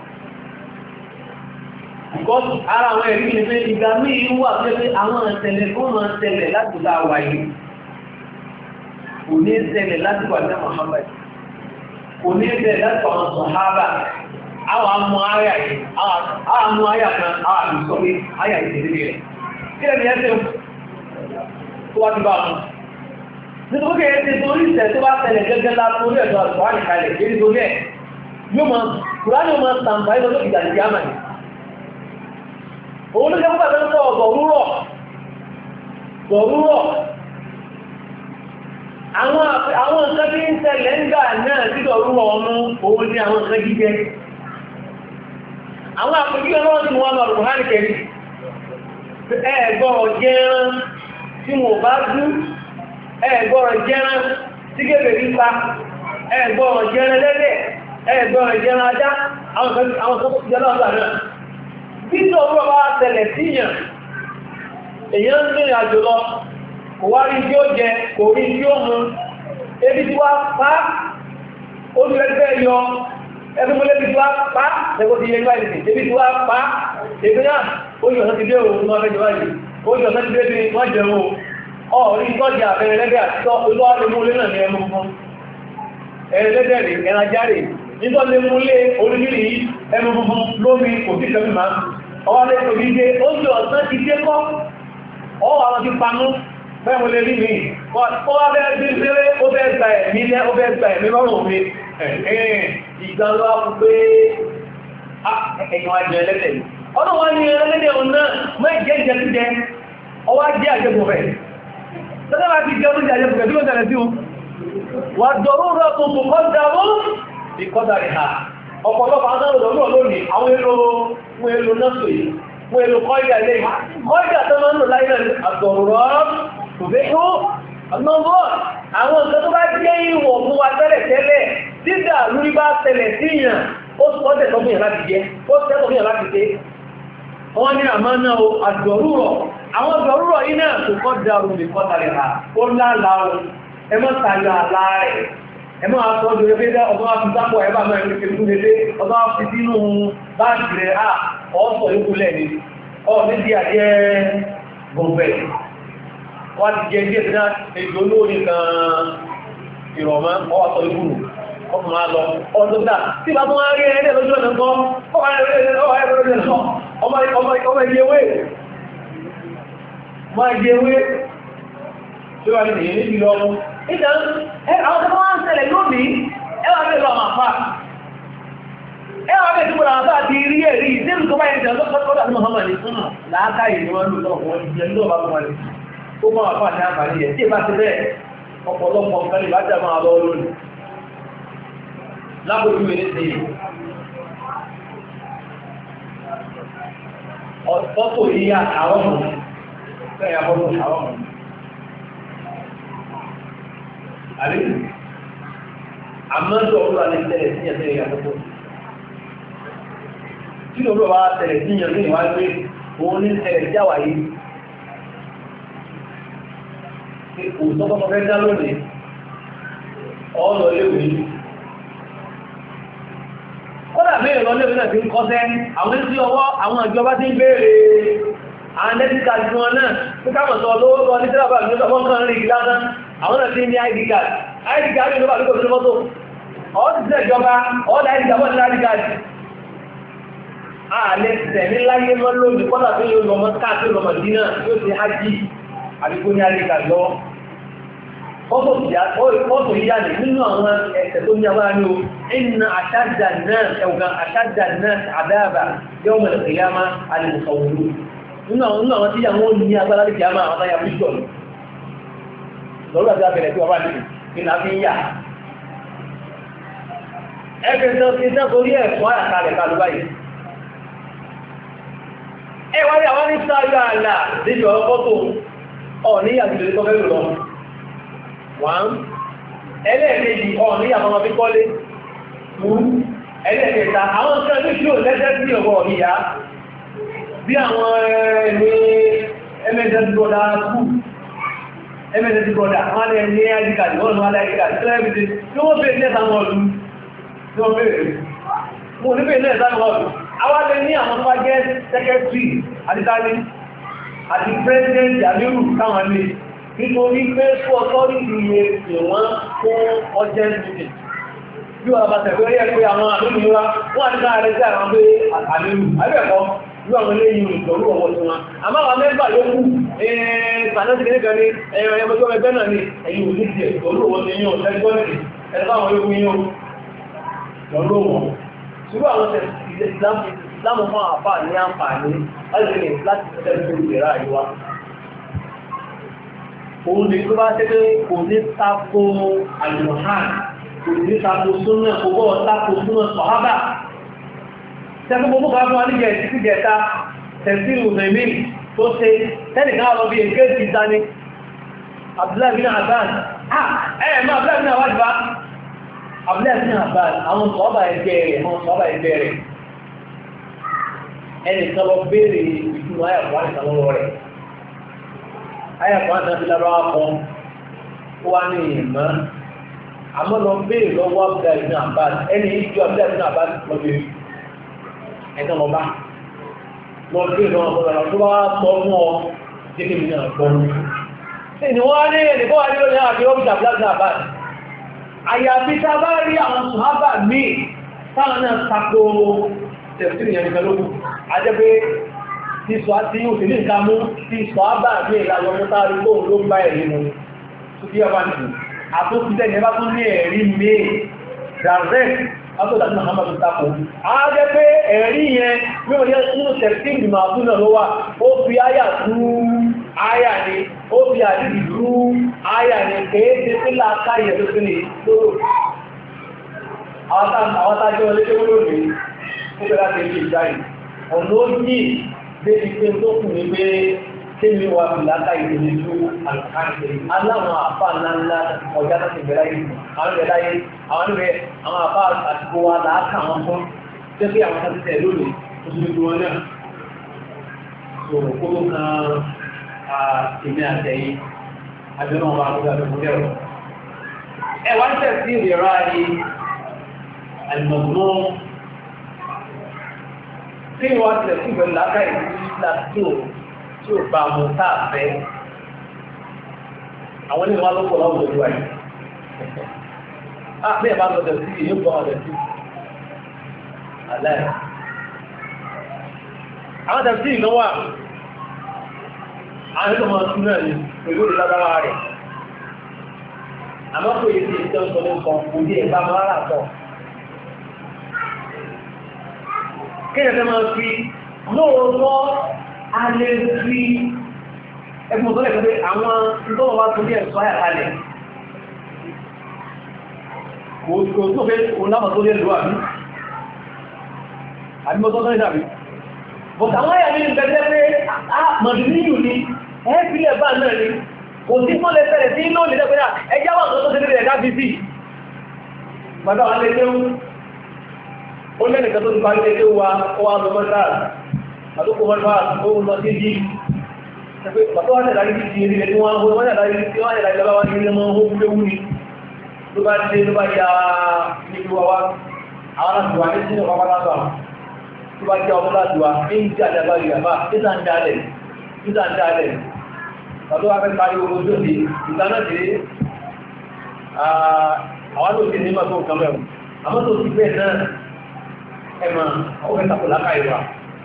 Because ara àwọn ẹ̀rí ni pé ìgbà míì wà pé àwọn ìṣẹ̀lẹ̀ fún ọmọ ìṣẹ̀lẹ̀ láti bá wà yìí kò ní ìṣẹ̀lẹ̀ láti wà ní Muhammad kò ní ìṣẹ̀lẹ̀ láti wà ní Sahaba àwọn amú ayà yìí àwọn amú ayà kan àwọn àbìsọ́ pé ayà ìṣẹ̀lẹ̀ rẹ̀ kí ẹni ẹsẹ̀ tó wá ti bá wọn nítorí pé ẹsẹ̀ tó rí ìṣẹ̀ tó bá tẹ̀lẹ̀ gẹ́gẹ́ látorí ẹ̀dọ́ àtúwà nìkalẹ̀ èyí tó bẹ́ẹ̀ yóò máa kùránì ó máa tàǹfà ẹ̀ lọ́dọ̀ ìdàlẹ̀ yàmà ni òun ló jẹ́ púpà tó ń sọ ọ̀gọ̀rúrọ̀ àwọn nǹkan tí ń ṣẹlẹ̀ ń gbà náà tí ọ̀rúrọ̀ ọmọ òun ní àwọn nǹkan jíjẹ àwọn àpòjú ọlọ́wọ́ tí wọ́n lọ rùn hàn kẹrì ẹ̀gbọ́rọ̀ jẹ́rán tí wọ́n bá dú ẹ̀gbọ́rọ̀ jẹ́rán tí gẹ́gẹ́ nípa ẹ̀gbọ́rọ̀ jẹ́rán lẹ́lẹ̀ ẹ̀gbọ́rọ̀ jẹ́rán ajá àwọn kan tó jẹ́ lọ́gbà náà títọ̀ ọ̀rọ̀ bá tẹ̀lẹ̀ síyàn èyàn ń rìn àjò lọ kò wá rí tí ó jẹ kò rí tí ó mú ebi tí wá pá olùrẹ́gbẹ́ yọ ẹgbẹ́gbẹ́lẹ́ tí wá pá lẹ́gbẹ́ ti yẹ ní wáyé ebi tí wá pá ebi náà ó yọ̀ sọ́ti dé òun náà fẹ́jọ wáyé ó yọ̀ sọ́ti dé bí wọ́n jẹ wọn ọ̀rí tọ́jà àfẹ́rẹ́ lẹ́gbẹ́ àti olúwàlẹ́múlé náà ní ẹmú fún ẹ̀rẹ́lẹ́dẹ̀rẹ̀ ẹ̀rajárè nítorí múlé orílẹ̀ yìí ẹmú fún lómi òfin kẹfì máa ọwá lẹ́tọ̀ wípé ó jẹ́ ọ̀sán ti dé kọ́ ọwọ́ àwọn ti panú mẹ́mú lè rí mi ó wá bẹ́ẹ̀ bí léré ó bẹ́ẹ̀ gba ẹ̀mí lẹ́ ó bẹ́ẹ̀ gba ẹ̀mí lọ́rùn mi ìgbà lọ pé ẹ̀yìn wa jẹ ẹlẹ́dẹ̀ yìí ọ̀nà wọn ni ẹlẹ́dẹ̀ òun náà mọ́ ìjẹ́ ìjẹkújẹ ọwá jẹ́ àjẹbọ̀fẹ̀ tọ́lá bá ti jẹ́ oúnjẹ àjẹbọ̀fẹ̀ tí ó tẹ̀lẹ̀ sí wà dọ̀rọ̀ rẹ̀ tó tó kọ́ dàbó ìkọ́dà rẹ̀ ha ọ̀pọ̀lọpọ̀ adáwọ̀dọ̀ lónìí àwọn èlò náà yìí wọ́n èlò kọ́ìdà lè kọ́ìdà tó máa ń lò láyé àtọ̀rọ̀ tòbékó ọ̀nàbọ̀ àwọn nǹkan tó bá jẹ́ ìwọ̀n fún wa tẹ́lẹ̀ dídà lórí bá tẹ́lẹ̀ síyàn ó sọ́tẹ̀ tó fìyàn láti jẹ́ ó sọ́tẹ̀ tó fìyàn láti tẹ́ wọ́n ní àmá náà àdọ̀rúrọ̀ àwọn àdọ̀rúrọ̀ yìí náà tó kọ́ dàrú lè kọ́ tàrí ha ó láàláwọ̀ ẹmọ́ tàyọ àlá rẹ̀ ẹmọ́ àtọ́jú ẹgbẹ́ ọdún àfisápọ̀ ẹbá mẹ́rin kìrìkú lédé ọdún àfisínú báàkì rẹ̀ ọ̀ọ́sọ̀ ìkúlẹ̀ ní nídi àjẹ́ gọ̀ọ̀bẹ̀ wọ́n ti jẹ́ ilé ìdíná èdè olóorin kan ìrọ̀mọ́ ọwọ́ sọ ìgbùrù ọkùn máa lọ ọdún dá tí bá tún wá rí ẹ̀rẹ́ lójú ọ̀nà kan ọmọ ìyẹwé máa jẹwé tí wà ní ìyẹn níbi lọ ìdá àwọn tó wá ń ṣẹlẹ̀ lónìí ẹwà bẹ́ẹ̀ lọ àmàfà ẹwà bẹ́ẹ̀ tí mo rà bá ti rí ẹ̀rí ìdílù tó bá yẹn jẹ́ lọ́pọ̀lọpọ̀ àti Muhammad fún làákàyè ni wọ́n lò lọ́wọ́ ìjẹ́ lọ́wọ́ bá wọn tó máa fà ní àǹfààní yẹn tí ì bá ti bẹ́ẹ̀ ọ̀pọ̀lọpọ̀ nǹkan lè bá jà máa lọ lónìí lápòjú ilé sí ọ̀pọ̀ yíya àwọn ọmọ fẹ́yà bọ́lọ̀ àwọn ọmọ àríkù àmọ́jọ́ olúwa lè tẹ̀lẹ̀ sí ẹ̀sẹ̀ ìyàtọ̀tọ̀ tí olúwa bá tẹ̀lẹ̀ sí ìyàtọ̀ ìwájú òun ní tẹ̀lẹ̀ sí àwàyé kò tọ́kọ́ fẹ́ dá lónìí ọ̀ọ́lọ́ léwu yìí kódà mẹ́rin lọ léwu náà ti ń kọ́sẹ́ àwọn tí ọwọ́ àwọn ìjọba ti ń béèrè àwọn ẹ́díkà tí wọn náà tí káàmọ̀ sọ lówó lọ ní tẹ́lá bá ní ọjọ́ kan rí ìgbìlá àwọn náà ti ní id card ní ló bá lókò sí mọ́tò ọ́ ti tẹ́ ìjọba ọ́dá id card wọ́n id card ààlẹ́ tẹ̀mí láyé mọ́ lónìí kọ́dà tó yóò lọ mọ́ káàkiri lọ Mádínà yóò ti hajj àbíkó ní id card lọ́wọ́ fọ́tò yíyá ní nínú àwọn ẹ̀sẹ̀ tó ní agbára ní o inna ashadda an-nas ẹ̀wùgan ashadda an-nas adaba yawm al-qiyamah al-musawwirun nínú àwọn tí àwọn ní agbára lè kìí àwọn àtàyà píṣọ̀ lọ́rọ̀ àti abẹ̀rẹ̀ tí wọ́n bá nìí kí ní a fi ń yà ẹgbẹ̀ tó ti tẹ́ torí ẹ̀fọ́ àkàlẹ̀ kàlù báyìí ẹwà rí àwọn ní sáyọ́ àlà níjọ fọ́tò ọ̀ ní àtìlẹ̀ tó fẹ́ lọ wọ́n ẹlẹ́ẹ̀kejì ọ̀ ní àmọ́mọ́ fi kọ́lé ẹlẹ́ẹ̀kẹta àwọn kan ní ṣíò lẹ́sẹ̀ sí ọ̀rọ̀ ìyá bí àwọn ẹni MSS brother school MSS brother wọ́n lẹ́ ní àjíkàdì wọ́n lọ́wọ́ àjíkàdì tó ẹ́bìtì tí wọ́n fẹ́ ní ẹ̀sán ọdún tí wọ́n fẹ́ mú ní fẹ́ ní ẹ̀sán ọdún àwọn lẹ́ ní àwọn tó wá jẹ́ secretary àdítàlí àti president Jamiru káwọn lè nítorí pé fún ọtọ́rìtì ìwọ̀n fún ọjẹ́ meeting bí wọ́n bá tẹ̀wé rí ẹgbẹ́ àwọn àlúmíwá wọ́n àti káàrẹ sí àwọn pé àlúmí àbẹ́ẹ̀kọ́ ní àwọn ilé yìí ìtọ̀rú ọmọ tí wọn àmọ́ àwọn mẹ́gbà ló kú ìpàdásí kìnnìkan ní ẹgbẹ́ ẹgbẹ́ náà ní ẹ̀yìn òní díẹ̀ ìtọ̀rú ọmọ tí yíò tẹ́gbọ́n ní ẹ̀lẹ́fà àwọn ológun yíò lọ́rọ̀ wọn ṣùgbọ́n àwọn ìsìlámù fún àfà ní àǹfààní láti tẹ́lẹ̀ ìrà àríwá òun lè tó bá tẹ́lẹ̀ kò ní tako àlùmọ̀hán kò ní tako súnmọ̀ kò bọ́ tako súnmọ̀ sọ̀hábà tẹ́kùn gbogbo kan fún alíjẹ̀ ìsìnkú jẹta tẹ̀sílù mẹ́mí tó ṣe tẹ́nìkan lọ bí èké ti dání Abdullahi bin Abbas ẹ̀ẹ̀mọ́ Abdullahi bin Abbas bá Abdullahi bin Abbas àwọn sọ̀hábà ẹgbẹ́ rẹ̀ ẹnìkan lọ béèrè ìtumọ̀ ayàpọ̀ àìsànlọ́wọ́ rẹ̀ ayàpọ̀ àìsànlọ́wọ́ kan ó wá ní ìmọ̀ àmọ́ lọ béèrè lọ́wọ́ Abdullahi bin Abbas ẹni ìjọ Abdullahi bin Abbas lọ béèrè ẹ̀tọ́ lọ bá lọ béèrè lọ́wọ́ tó bá sọ fún ọ jẹ́kẹ́ mi náà gbọ́ sí ni wọ́n ní ẹnìkọ́ wà nílò ní àbí ọ́bùdà Abdullahi bin Abbas àyàfi tá a bá rí àwọn sùhábà míì táwọn náà tako tẹ̀sílì yẹn nìkan lókù ajẹ́ pé tí sọ àti yóò sí ní nǹkan mú tí sọ ábà ní ìlànà mọ́tàrí tó ló ń bá ẹ̀rí mú tó kí ọba nìkan àtúntẹ̀ ní ẹbá tún ní ẹ̀rí mẹ́ direct látọ̀dá tí Muhammadu tako ajẹ́ pé ẹ̀rí yẹn mẹ́wọ̀n yẹn nínú tẹ̀sílì màá tún náà ló wà ó fi áyà tú áyà ni ó fi àdìdì tú áyà ni kéèké sí làákàyè tó sí ní lóró àwọn tájọ́ ilé tó lónìí ó bẹ̀rẹ̀ láti ilé ìjáyì ọ̀nà ó ní débi pé tó kù ní pé tí mi wà fi láta ìdílé tó àkàkiri aláwọn àfà ńláńlá ọjà láti bẹ̀rẹ̀ yìí àwọn ìbẹ̀ láyé àwọn ìbẹ̀ àwọn àfà àtìkò wa làákà wọn fún jẹ́ pé àwọn kan tẹ̀ lónìí tó ti dúró náà tó kó tó kan èmi àtẹ̀yìn àjọ́nà wa ló gbàgbé fún kẹrọ ẹ wá ń tẹ̀sí ìrẹ̀rọ ayé àlùmọ̀gbọ́n tí wọ́n ti lẹ̀kú ìbẹ̀rẹ̀ láká ìlúlá tí ó bá mú táàfẹ́ àwọn ilé wọn lọ́pọ̀ láwùjọ ìwà yìí bẹ́ẹ̀ bá lọ tẹ̀sí yóò gbọ́ ọ̀dẹ̀ sí aláì àwọn tẹ̀sí ìlú wà àwọn ètò máa tún náà ní pẹ̀lú ìlágbára rẹ̀ àmọ́ kò yẹ sí ìtọ́ sọ nǹkan kò dé ẹ̀bá máa rà tọ̀ kéèyàn fẹ́ máa fi lóòótọ́ a lè fi ẹgbùn tó lẹ́gbẹ̀ẹ́ pé àwọn ìtọ́wọ̀ wá tó ní ẹ̀sọ́ àyàkalẹ̀ kò tó fẹ́ òun lámọ̀ tó lè lò àbímọ́tọ́ tó ní dàbí bọ̀tà wọ́n yà ní ìgbẹ̀gbẹ̀ pé a mọ̀dúnníyù ni ẹ́ẹ̀fílẹ̀ bá náà ni kò sí mọ́lẹ̀ fẹ́rẹ̀ sí inú òní lẹ́gbẹ̀ẹ́ ẹjá wà tó tó tẹ́lẹ̀ ẹ̀ká fi sí bàbá wa lè léwu ó lẹ́nìkan tó ti parí lè léwu wa ó wá lọ mọ́tà àtúkò mọ́tà ó lọ sí jí bàbá wa tẹ̀lá yìí ti rí ẹni wọn wọ́n tẹ̀lá yìí tí wọ́n tẹ̀lá yìí lọ́wọ́ ní ilé mọ́ ó léwu ni ló bá dé ló bá ya níbi wa wá àwọn láti wà ní sínú ọ̀pá látọ̀ àwọn tó bá jẹ́ ọmọ láti wà ní ìdí àjàgbà ìyàbá títà ń dálẹ̀ tàbí wá fẹ́ parí ogun tó di ìdáná sí àwọn tó ti ní máa tó nǹkan mẹ́rùn àmọ́ tó ti bẹ́ẹ̀ náà ẹ̀mà ọwọ́ ìtàkù láká ìwà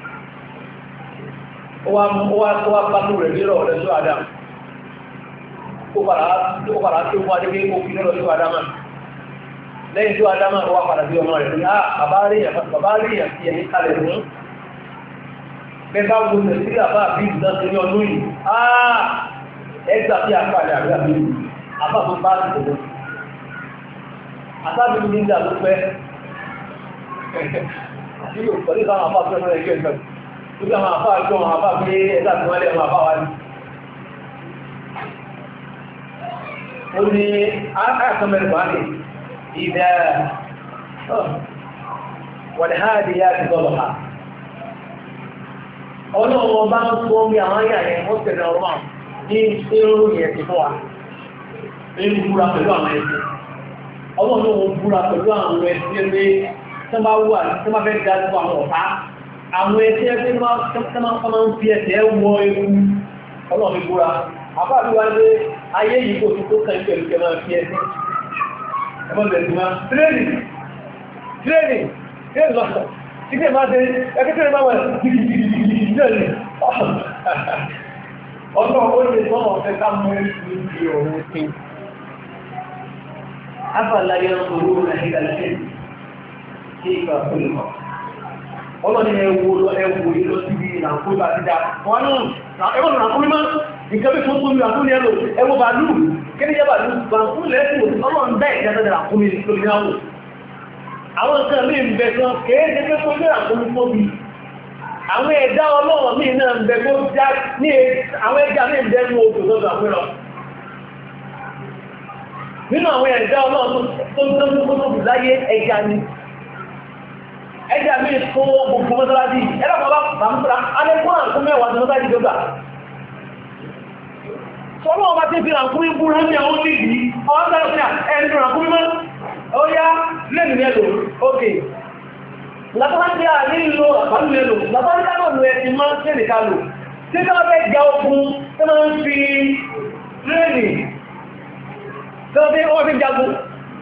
ó wá pàtó rẹ̀ lérò ọ̀rẹ́ tó Adam ó padà tó wá dé pé ó fi lérò tó Adam lẹ́yìn tó Adam ó wá padà bí ọmọ rẹ̀ ní bàbá rí yàn sí ẹ̀yìn kalẹ̀ fún bẹ́bá wo tẹ̀sí àbá àbí ìdáṣẹ́ ní ọdún yìí ẹgbà tí a pàdé àrí àbí àbá tó bá ti tẹ̀lé àtàbí ní ìjà ló pẹ́ àti yóò pẹ̀lú àwọn àbá tó ẹgbẹ́ ẹgbẹ́ ẹgbẹ́ tó bí àwọn àbá àjọ àwọn àbá pé ẹgbà tí wọ́n lé àwọn àbá wá ní ó ní àkàmẹ́rẹ̀ wá ní ìdẹ́ wọ̀n háàdì yá ti gọ́lọ̀ ha ọlọ́wọ́ bá ń tó bí àwọn ayà yẹn wọ́n tẹ̀lé ọ̀rọ̀ ní irú yẹn ti fún wa ní búra pẹ̀lú àwọn ẹ̀sìn ọlọ́wọ́ wọn búra pẹ̀lú àwọn ẹ̀sìn ẹgbẹ́ tí wọ́n bá wà tí wọ́n fẹ́ ga ju àwọn ọ̀tá àwọn ẹ̀sìn ẹgbẹ́ tí wọ́n máa ń fi ẹ̀sẹ̀ wọ ewu ọlọ́wọ́ búra àbáàbí wa ní ayé yìí kò tó kàn pẹ̀lú kẹ́ máa fi ẹ̀sìn ẹ̀fọ́ bẹ̀rẹ̀ máa tírénì lọ́sọ̀ tí kẹ́ máa ṣe ẹgbẹ́ máa wà ọ̀nà ó lè tọ́nà ọ̀fẹ́ ká mú ìdí ọ̀rọ̀ ẹ̀kẹ́ afàlàyé ọ̀rọ̀ ẹ̀kẹ́ tí ìgbà fúnlọ̀ ọ̀nà ni ẹwù ìlọ sí ibi ìrànkúrò àti dá wọn náà ẹwọ́n ìrànkúrò máa nǹkan bí fún tómi àkúrò ẹlò ẹwọ́ bàálù kéde jẹ́ bàálù bàálù lẹ́sùn ọlọ́run bẹ́ẹ̀ ìjẹ́ àkúrò lórí náà àwọn nǹkan mí ń bẹ tán kéèké pé tó ní àkúrò tóbi àwọn ẹ̀dá ọlọ́run mí náà ń bẹ tó já ní àwọn ẹja mí ń bẹ ní odò lọ́dọ̀ àpérọ nínú àwọn ẹ̀dá ọlọ́run tó ń tọ́jú tó tóbi láyé ẹja ni ẹja mí fún gbogbo mọ́sálásí ẹ̀rọ bàbá bàmúra alẹ́kùn àkún mẹ́wàá tó mọ́sálásí tó gbà sọ́rọ̀ ọba tí fi ràkún ìbúra ní àwọn nídìí ọwọ́ ó yá lẹ́nu mẹ́lò ókè látọ́lájẹ́ àrílò àpàlù mẹ́lò látọ́lájẹ́ náà lọ ẹ̀sìn máa ń tẹ́ nìká lò tí ká bẹ́ gẹ ogun tí máa ń fi rẹ́nì tí wọ́n fi jagun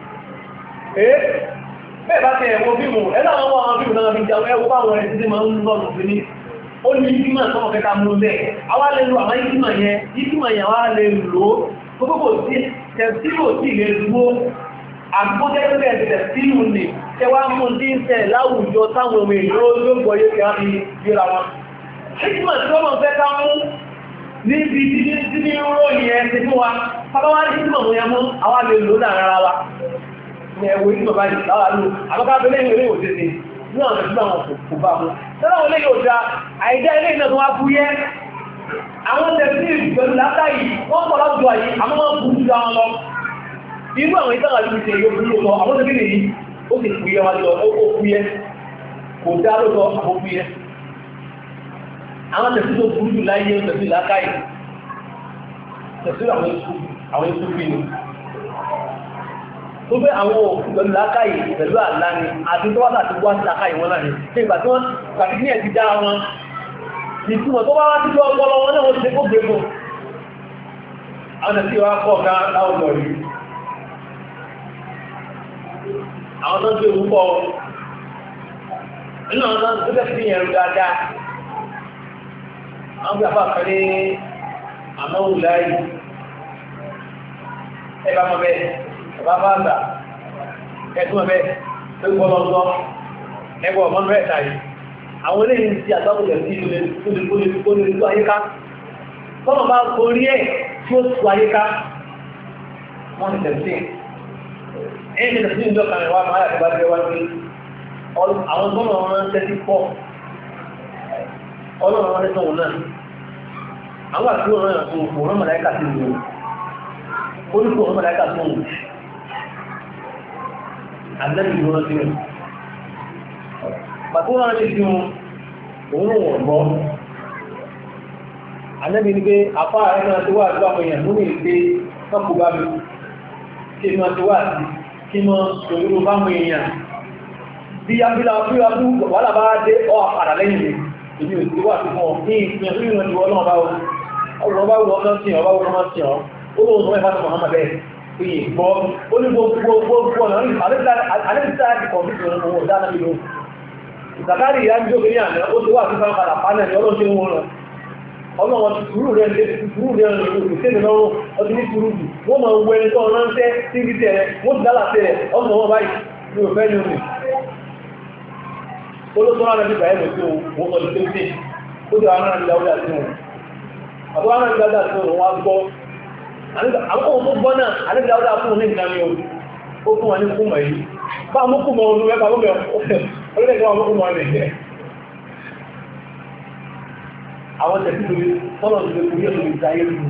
bẹ́ẹ̀ bá tẹ́ ẹ̀wọ́ fíìmù ẹ̀lá àwọn fíìmù náà fi jagun ẹwọ́ àwọn ẹ̀sìn tí máa ń lọ́nà fi ní ó ní ìdímà sọ́wọ́ fẹ́ ká mú bẹ́ẹ̀ àwa lè lo àwọn ìdímà yẹn àwa lè lò ó gbogbo sí tẹ̀sílò sí ilé dúró àgbójẹ́gbẹ́ ẹ̀sẹ̀ sínú ní tẹwàá mú tí ń tẹ̀ láwùjọ táwọn ọmọ èèyàn ló gbọ́yé kí á fi gbéra wọn. ṣíkímọ̀ tí wọ́n mọ̀ fẹ́ ká mú níbi tí ní ròyìn ẹ̀sẹ̀ fún wa pápáwá ní ṣíkímọ̀ mú ya mú àwa lè lò náà rárá wa ní ẹwọ ìgbọ̀ bá yìí láwà lò àbọ́kábẹ́lẹ́ ìwé òṣèṣe ní ọ̀nà tí àwọn kò bá mú tẹ́lá wọn lè yóò da àìdá ilé ìnáà tó wá bú yẹ́ àwọn tẹ̀sí pẹ̀lú látàyì wọ́n pọ̀ láwùjọ àyí àmọ́ wọ́n bú jù àwọn lọ irú àwọn ìtàwà lórí ṣe yóò búrú lọ àwọn tẹ́bí nìyí ó sì fúyẹ́ wájú lọ ó fúyẹ́ kò dá lóòtọ́ àpò fúyẹ́ àwọn tẹ̀sí tó burú jù láyé tẹ̀sí lákàáyì tẹ̀sí àwọn ètò fi ní tó fẹ́ àwọn òkú pẹ̀lú lákàáyì pẹ̀lú àlá ni àti tó wá láti wá sí lákàáyì wọn náà ni ṣe ìgbà tí wọ́n gbàtí ní ẹ̀ ti dá wọn ìtumọ̀ tó bá wá sí ọpọlọ wọn náà wọ́n ti ṣe kó gbé fún àwọn tẹ̀sí wa kọ́ ọ̀gá láwọn lọ rí àwọn tó ń gbé púpọ̀ nínú àwọn tó ń gbé sí ẹ̀rù dáadáa àwọn gbé àpá kan ní àmọ́wù láì ẹbá mọ́ bẹ́ẹ̀ ẹbá bá gbà ẹ̀tún ọ̀bẹ́ tó gbọ́ lọ́gbọ́ ẹgbọ́ ọmọ rẹ̀ tàí àwọn eléyìí ti àtọ́kùnlẹ̀ sí olè tó ayéká tọ́nà bá gorí ẹ̀ tí ó tó ayéká wọ́n ti tẹ̀sí ẹni tẹ̀sí ìjọ kan wá máa yàtọ̀ bá jẹ́ wá ní àwọn tọ́nà wọn tẹ́sí pọ̀ ọlọ́run wọn tẹ́sí òun náà àwọn àti òun náà fún òun náà mọ̀láíkà sí ìlú olùkọ́ òun mọ̀láíkà sí òun àdẹ́bì ìlú náà sí òun bàtí wọ́n ti fi òun wọ̀n gbọ́ àdẹ́bì ní pé àpá ẹ̀nà tí wà àjọ àwọn èèyàn múnú ìgbé tọ́kù bá mi kí mọ́ tí wà sí kí mọ́ sòrò bá mú èèyàn bí abúlá wàhálà bá dé ọ àpàdà lẹ́yìn mi èmi ò tí wà sí fún ọ ní ìpín orí ìrìn ìwọ náà bá wọ́n kan sí ọ bá wọ́n kan sí ọ ó lóun tó mẹ́fà tó Muhammad bẹ́ẹ̀ pé ìgbọ́ ó ní gbogbo ọ̀nà àlẹ́bìtá àti kọ̀m̀pútù ohun ọ̀dá náà nílò ìsàkárì ìyá ní obìnrin àná ó ti wà sí fún padà pánẹ̀ ní ọlọ́ṣẹ́ wọn rẹ̀ ọlọ́wọ́n ti sùúrù rẹ̀ ìṣẹ́lẹ̀ lọ́rùn ọdún ní sùúrù jù wọ́n máa ń wẹ ẹni tó ránṣẹ́ sí ibi tẹ̀rẹ̀ wọ́n ti dálà tẹ̀rẹ̀ ọmọ wọn báyìí ní òfẹ́ ní omi olóṣọ́rọ̀ rẹ̀ nígbà ẹ̀rọ tí wọ́n sọ ní tẹ́lẹ̀ ó jẹ́ àwọn arìnrìn àwọ́dà sí wọn àbúrò arìnrìn àwọ́dà sí wọn wá gbọ́ àwọn ohun tó gbọ́ náà arìnrìn àwọ́dà fún ní nǹkan ní ó fún wọn ní kúmọ̀ yìí bá mú kúmọ̀ olú ẹgbà lóbẹ̀ orílẹ̀-èdè wọn mú kúmọ̀ rẹ̀ jẹ́ àwọn tẹ̀sílórí tọ́lọ̀ tó lè kúrò yóò lè dáyé lù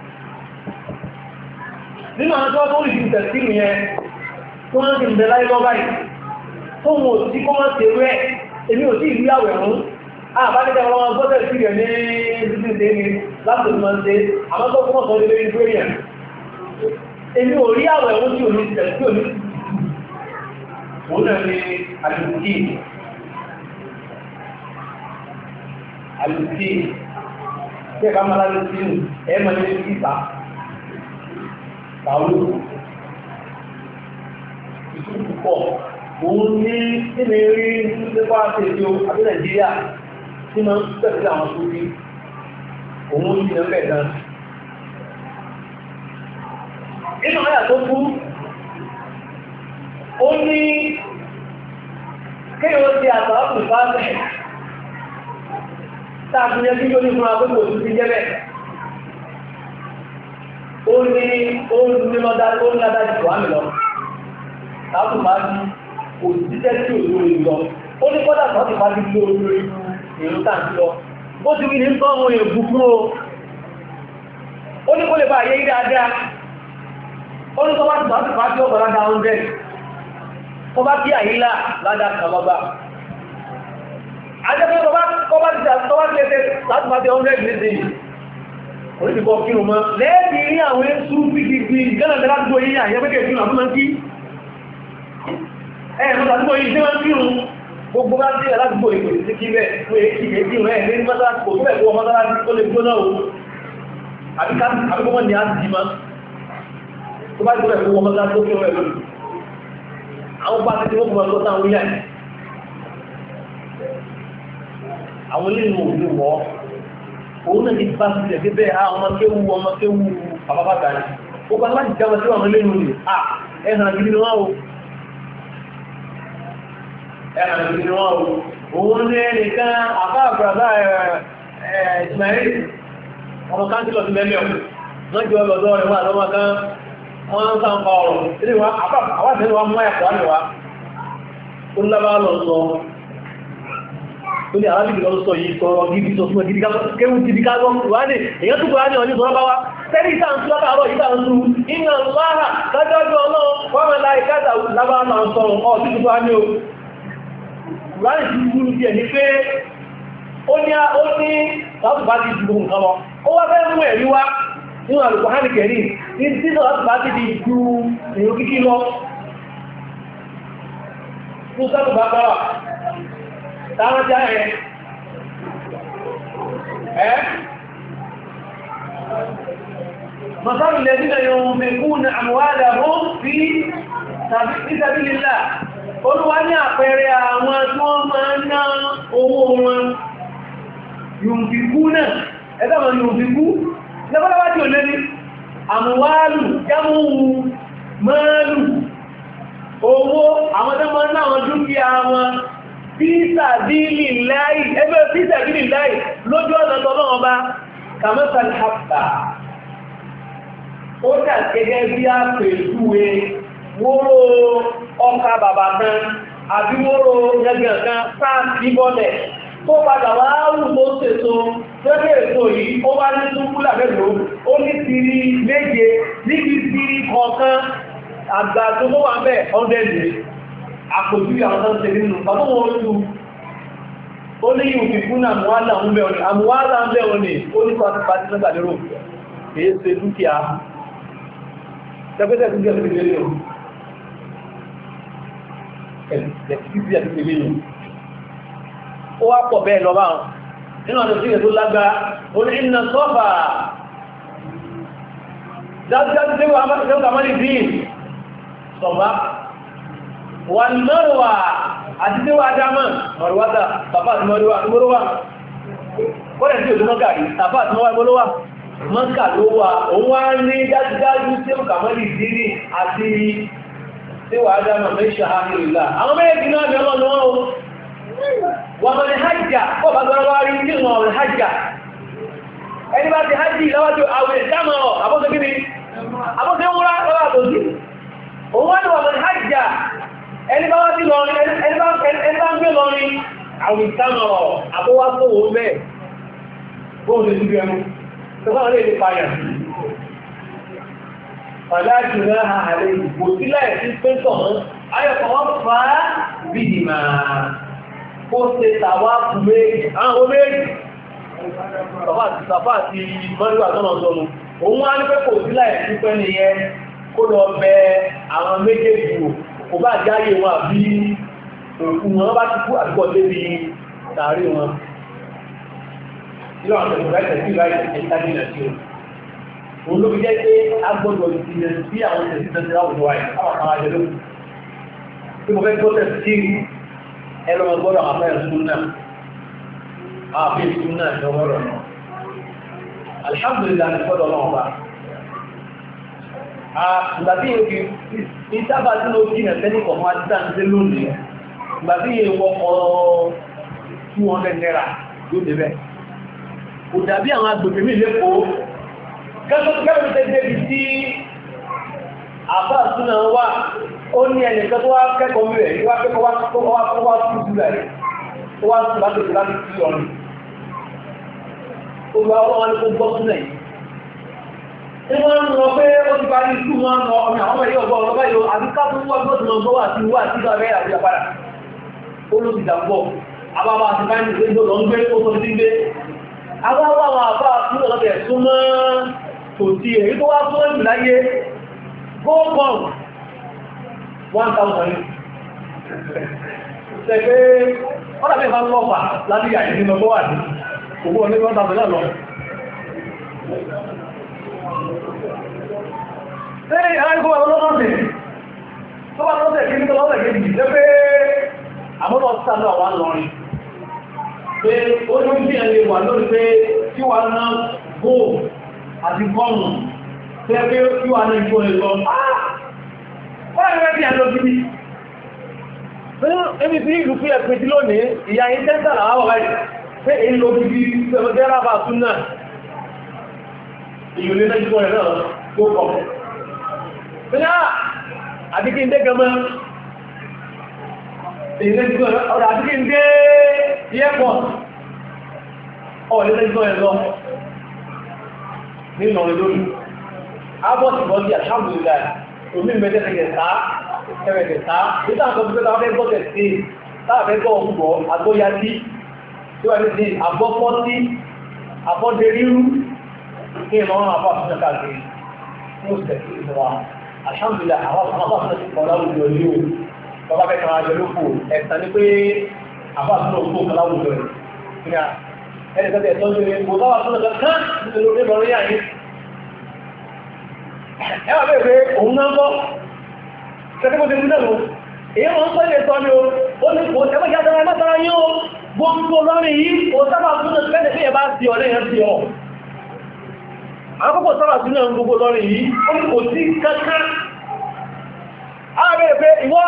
nínú àwọn tó rí ju tẹ̀sílù yẹn tó wọ́n ti ń bẹ láyé lọ́ báyìí tó wọn ò sí kọ́ wọ́n ti rẹ̀ èmi ò sí ìrí àwẹ̀ mú àbájẹ́ wọn gbọ́dẹ̀ sí rẹ̀ ní ìdíje ní láti ọdún máa ń ṣe àmọ́ tó fún ọ̀sán lórí ìgbérí ẹ̀ èmi ò rí àwẹ̀ mú tí ò ní tẹ̀sí òní òun náà ni àlùkí tí ẹ̀ká máa láti sínú ẹ̀mọ̀ ní ìta pàálù ìtúkù pọ̀ òun ní nínú rí nípa àtẹ́jọ́ àbí Nàìjíríà tí máa ń pẹ̀lú àwọn tó bí òun ní ẹgbẹ̀ gan inú àyà tó kú ó ní kéèyàn ti àtàkù fásẹ̀ táàkùn yẹ kí yóò ní fún agbẹ́gbẹ̀ òtún ti jẹ́ bẹ́ẹ̀ ó ní lọ́dá tó ń ládá jù wá mi lọ táàkùn máa di òtítẹ́ tí ò lórí lọ ó ní kọ́dà tó ti máa di lórí èrò tàǹtí lọ ó ti rí ní ń tọ́ ọmọ èèbù fún o ó ní kó lè bá ayé dáadáa ó ní kọ́ bá ti bá ti bá tí ó kọ̀ ládá 100 kọ́ bá kí àyílá ládá kàlọ́gbà ajẹ́gbẹ́ tọ́bá ti ẹ̀tẹ́ láti máa tẹ 100 ní dèyí orílẹ̀-èdè kírùn mọ́ lẹ́ẹ̀bí rí àwọn ẹ̀sù gbígbí gánà tẹ́lá gbogbo yìí àyẹ́gbẹ́gẹ́ kírùn àbúmọ́ kí ẹ̀ẹ̀mọ́ tàbí yìí tí wọ́n kírùn gbogbo bá tí ẹ̀lá gbogbo ìpò sí kí bẹ́ẹ̀ fún èkí kírùn ẹ̀ ní mọ́sálásí kò tó ẹ̀kọ́ mọ́sálásí tó lè gbóná o àbíkọ́mọ́ ni a ti mọ́ tó bá tó ẹ̀kọ́ mọ́sálásí tó kírùn ẹ̀ lónìí àwọn bá ti wọ́n kọ́ mọ́ sáwọn yáì àwọn ilé òní wọ́ òun náà ti bá sílẹ̀ pé bẹ́ẹ̀ ọmọ kéwú àbábátà ní ó bá láti jábọ̀ sí àwọn ilé òní ẹ̀hàn gidi ni wọ́n o òun ní ẹnìkan àbáàbàbà Ismail ọmọ káńtìlọ̀ sí lẹ́lẹ̀ wọ́n jọ lọ́dọ́ rẹ̀ wà lọ́wọ́ kan wọ́n ń sáǹfà ọ̀rọ̀ ilé wa àwátẹ́lẹ̀ wa mú ẹ̀kọ́ àlẹ́wà ó lábá lọ sọ tó ní arábìnrin lọ sọ yìí sọ̀rọ̀ gidi sọ fún ẹgidi kéwù gidi kágọ́ wáyé èyàn tó kọ́ra ní ọdún sọ́rọ̀ bá wá tẹ́lì ìta ń sọ́rọ̀ àrọ̀ ìta ń sú iná lára lájọ́jọ́ ọlọ́run wọ́n mẹ́lá ìkáta lábá máa ń sọ̀rọ̀ ọ̀ títí tó á ní o wáyé ti kúrú bí ẹ̀ ní pé ó ní láti bá ti ju nǹkan lọ ó wá fẹ́ mú ẹ̀rí wá nínú àlùkò hánìkẹ̀rí ní tí láti bá ti di ju èrò kíkí lọ ní sọ́tù bá bá wà táwọn já ẹ̀ مثل الذين ينفقون أموالهم في سبيل الله Olúwa ní àpẹẹrẹ àwọn tí wọ́n máa ń ná owó wọn yùnfikú náà ẹgbẹ́ wọn yùnfikú lẹ́gbọ́lọ́wọ́ tí ò lé ní àmúwálù jámúhù máàlù owó àwọn tó máa ń náà dúkìá wọn fíìsàbílì láì ẹgbẹ́ fíìsàbílì láì lójú ọ̀nà tọ́lọ́wọ́ bá kàmẹ́sàn hapta ó dà gẹ́gẹ́ bí a pèsúwe wóró ọkà bàbà kan àbí wóró gẹ́gẹ́ kan sáà sí bọ́lẹ̀ tó padà wá rù tó ṣètò gẹ́gẹ́ ètò yìí ó wá ní túnkúlà mẹ́lòó ó ní tìrí méje níbi tìrí kọ̀ọ̀kan àgbà tó tó wà mẹ́ 100 àpòjú àwọn tó ń ṣe nínú bàbá wọn ojú ó ní ìwòfin fún àmúwádà ń bẹ̀ òní àmúwádà ń bẹ̀ òní ó ní pàtàkì nígbà lérò kìí ṣe dúkìá tẹ́gbẹ́tẹ́ dúkìá ti lélẹ̀ o ẹ̀lẹ́tìkìtì ti lélẹ̀ ó wá pọ̀ bẹ́ẹ̀ lọ́bá nínú ọ̀dọ̀ sí ètò lágbá ó ní iná sọ́fà dájúdájú tí wọ́n kàmọ́ ní bí sọ̀bá wà mọ́rọ̀wà àti tí wọ́n adámọ̀ mọ̀rọ̀wátà bàbá àti mọ́rọ̀wà kọ́lẹ̀ tí òdó mọ́kà rí tàbá àti mọ́rọ̀wà mọ́kà ló wà òun wá ní dájúdájú tí wọ́n kàmọ́ ní bí àti tí wọ́n adámọ̀ mẹ́ṣà hàmìlá àwọn méjì náà mẹ́rọ̀ lọ́wọ́ wọ́n ni hajjá kọ́ bá gbọ́nà wá rí kí wọ́n rẹ̀ hajjá ẹni bá ti hajjí lọ́wọ́jú àwẹ̀ dámọ̀ àbọ́sẹ̀ gíní àbọ́sẹ̀ wúrá lọ́wọ́ àtòsí òun wọ́n ni wọ́n ni hajjá ẹni bá wá sí lọrin ẹni bá ń gbé lọrin àwẹ̀ dámọ̀ àbọ́wá tó wọ́n bẹ́ẹ̀ bóòdù sí ẹnu tó bá lè ní payà ọ̀lájú náà àlẹ́ ìbò sílẹ̀ sí pẹ́ntọ̀ ayọ̀kọ̀ wọ́n fà á bìdì máa kó ṣe tàwà fún méjì àwọn méjì sàfà àti mọ́lúwà tọ́nà sọ́nù òun wá ní pé kò sí láì dúpẹ́ nìyẹn kó lọ bẹ àwọn méjèèjì wò kò bá jáyé wọn àbí òkú wọn bá ti kú àbíkọ́ débi tààrí wọn nílò àwọn tẹ̀lifíṣẹ́ sí ìbáyìí ìtàgìnà sí o òun ló fi jẹ́ pé a gbọ́dọ̀ ìdíyẹ sí àwọn tẹ̀lifíṣẹ́ láwùjọ wáyé àwọn àwọn àjẹ́ lókù tí mo fẹ́ gbọ́dọ̀ sí ẹlọ ọgbọ́rọ̀ àfẹ́ ìsúnnà àfẹ́ ìsúnnà ìjọwọ́rọ̀ náà alhamdulillah ní fọ́dọ̀ náà bá ìgbàtí èkì ìsábà tí ó kí nẹ̀ tẹ́lẹ̀ kọ̀ọ̀mọ́ àtìsáǹtẹ́ lónìí ìgbàtí èwọ́kọ̀ 200 naira yóò débẹ̀ kò dàbí àwọn agbègbè mí lẹ́kọ̀ọ́ kẹ́kọ̀ọ́ tí àbá ìsúnnà wà ó ní ẹnìkan tó wá kẹ́kọ̀ọ́ mú rẹ̀ wá kẹ́kọ̀ọ́ wá fún ìdúrà rẹ̀ tó wá sí láti fi láti fi ọ̀rìn ó gba ọlọ́wọ́ ní kó gbọ́ sílẹ̀ yìí wọ́n ń lọ pé ó ti parí ìlú wọn lọ ọmọ àwọn ọmọ yóò gbọ́ ọlọ́gbà yóò àbí ká tó wọ́n gbọ́dọ̀ lọ gbọ́wà sí wà sí ìgbà àti àpárá ó ló ti dàgbọ́ àbábá àti báyìí ní ìgbé lọ ń gbé ó tó ti gbé àbábá àwọn àbá fún ọlọ́bẹ̀ súnmọ́ tòtí èyí tó wá fún ẹ̀mí láyé góòkàn 1,000 ṣẹ̀gbẹ́ ọ́dàbẹ̀ máa ń lọ́pàá láti yà ní ọgbọ́ wà ní owó ọdún 1,000 náà lọ. ṣe àríkọ́ ọlọ́lọ́sẹ̀ tó bá lọ́sẹ̀ kí ní tọ́lọ́sẹ̀ kí ní lẹ́pẹ́ àmọ́lọ́ sálọ àwọn lọrin pé ó ní bí ẹni wà lórí pé kí wà ná góò àti gọ́ọ̀nù pé kí wà ní ìgbò ẹ̀lọ́ wọ́n rẹ̀ bí àjọ gidi ẹni tí ìlú fún ẹ̀pẹ́ tí lónìí ìyá yìí tẹ́ntà láwọ́ ráyìí pé èyí ló gidi gẹ́rábà tún náà ìlú lé lẹ́jọ́ rẹ̀ náà tó kọ̀ pé náà àdíkí ń dé gẹmọ́ èyí lẹ́jọ́ rẹ̀ ọ̀rọ̀ àdíkí ń dé airport ọ̀lẹ́ lẹ́jọ́ rẹ̀ lọ nínú ọ̀rẹ́ lórí abọ́sì bọ́sí alhamdulillah omi mẹ́tẹ́ ẹ̀rẹ̀kẹta nígbà tó fi pẹ́ta fẹ́ gbọ́tẹ̀ sí láàfẹ́ gbọ́ ọgbọ̀ agbóyá sí tí wà ní sí àgbọ́pọ́ sí àfọ́dé rírú kí ìmọ̀ wọn àpá àfúnṣẹ́ káàkiri ní òṣìṣẹ́ sí ìjọba alhamdulillah àwọn àfáàfúnṣẹ́ sí kọ̀ láwùjọ ní o bàbá fẹ́ kàrà jẹ lókò ẹ̀sàn ní pé àfáàfúnṣẹ́ òkú kọ̀ láwùjọ rẹ̀ ẹni tẹ́tẹ̀ tọ́jú rẹ̀ kò táwà fún ọjọ́ kán nítorí lórí àyè ẹwà bẹ́ẹ̀ pé òun náà kọ́ tẹ́tẹ́kọ́ tẹ́tẹ́ náà èyí wọ́n sọ ilé sọ ni ó ní kò ẹgbẹ́ ìyá dára mẹ́tara yín o gbogbo lọ́rin yìí kò sábà tún náà fẹ́lẹ̀ fẹ́yẹ̀ bá sí ọ̀lẹ́ yẹn sí ọ àkọ́kọ́ sábà tún náà gbogbo lọ́rin yìí ó ní kò sí kankan ààrẹ pé ìwọ́n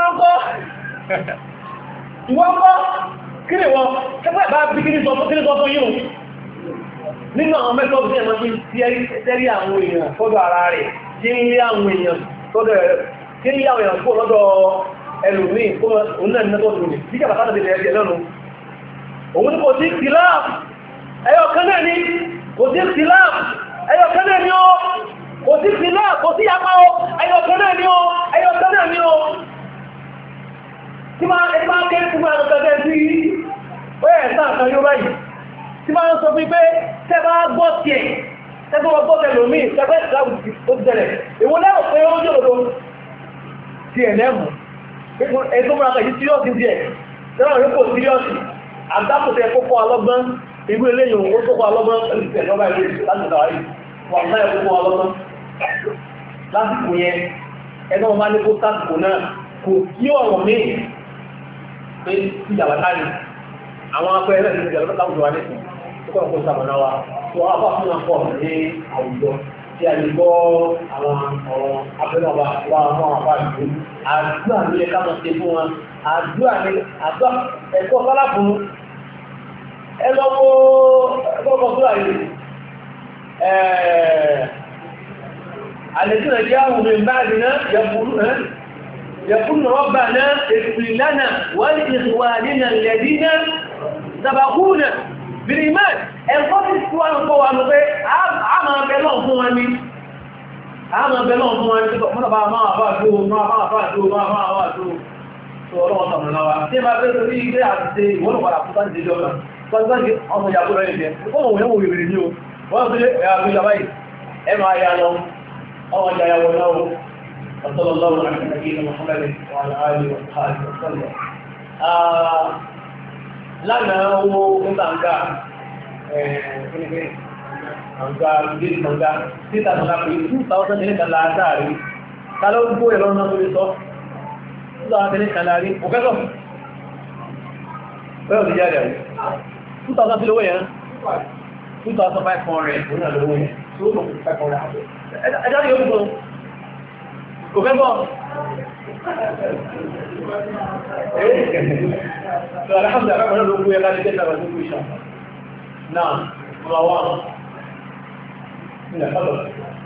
kọ́ kí ni wọ́n ẹgbẹ́ ìbá bí kí ní sọ fún yíò nínú àwọn mẹ́tọ́bù tí ẹ̀mọ́ fi tẹ́rí àwọn èèyàn fọ́dọ̀ ara rẹ̀ tí ń lé àwọn èèyàn fọ́dọ̀ tí ń lé àwọn èèyàn fọ́ lọ́dọ̀ ẹlòmíì kó òun náà mẹ́tọ́bù rẹ̀ tí kàbàtà tẹ̀lé ẹ̀jẹ̀ lọ́nu òun ní kò sí kìláàpù ẹyọ kan náà ní kò sí kìláàpù ẹyọ kan náà ní ó kò sí kìláàpù kò sí yapa ó ẹyọ kan náà ní ó ẹyọ kan náà ní ó tí máa ẹni máa kéré fún àwọn ọ̀gá sí ọ̀yẹ̀ sáà kan yóò báyìí tí máa ń sọ fún pé tẹ́ bá gbọ́ tiẹ̀ tẹ́gbọ́ gbọ́ tẹ̀lómí tẹ́gbẹ́ ìsìláwùsì ó ti tẹ̀lẹ̀ èwo lẹ́rọ pé ó jòrò tí ẹ̀ lẹ́mù ètò múra kàyí síríọ́sì díẹ̀ tẹ́rọ yóò kò síríọ́sì àdápòtẹ́ kókó alọ́gbọ́n ìwé eléyìn ó kókó alọ́gbọ́n ìjọba ìlú láti tàwárí wà láyé kókó alọ́gbọ́n lásìkò yẹn ẹgbẹ́ wọn bá ní kó sásìkò náà kò sí ọ̀rọ̀ míì pé ìjàmbá káyì àwọn apẹ́rẹ́ ní ìjàmbá láwùjọ wa nìkan tó kọ́ ọ̀pọ̀ ìsàmọ̀nà wa tó apá fún ọkọ̀ ní àwùjọ tí a lè gbọ́ àwọn ọ̀rọ̀ apẹ́rẹ́ wa fún àwọn apá ìlú àdúrà ní ẹ̀ká máa ṣe fún wọn àdúrà ẹ̀kọ́ sálà fún ẹlọ́wọ́ ẹgbọ́kọ̀ tó àyè àlejò jẹ́ àwọn òmìnir báyìí náà يقول ربنا اغفر لنا ولإخواننا الذين سبقونا بالإيمان القول السؤال هو أنه عما بلون فواني عما بلون فواني ما أفادوا sọ̀rọ̀ ọ̀sán náà tí ma fẹ́ torí ilé àti ìwọ̀n wà fún sáàdì ìjọba sáàdì ọmọ ìyàwó rẹ̀ jẹ́ ọmọ òun yẹ́wò ìrìn ní o wọ́n tó lé ẹ̀yà àgbéjọba yìí ẹ máa yà lọ ọmọ ìyàwó náà وصلى الله على نبينا محمد وعلى اله وصحبه وسلم lánàá owó nígbàǹgà kíníkíní àǹgá ìdílé kàǹgá títà kàǹgá pé 2000 ní kàlá àdáàrí ta ló gbó ẹ̀rọ náà tó lè sọ 2000 ní kàlá rí òfẹ́sọ̀ bẹ́ẹ̀ òdí jáde rí 2000 sí lówó yẹn 2500 òun náà lówó yẹn 2500 ẹjá yóò gbọ́ kò fẹ́ bọ́ ẹ̀ẹ́ alhamdulillah ló gbé ẹ̀lá ní tẹ́ta rẹ̀ tó kú ìṣà náà ọmọ wà nílẹ̀ fọ́lọ̀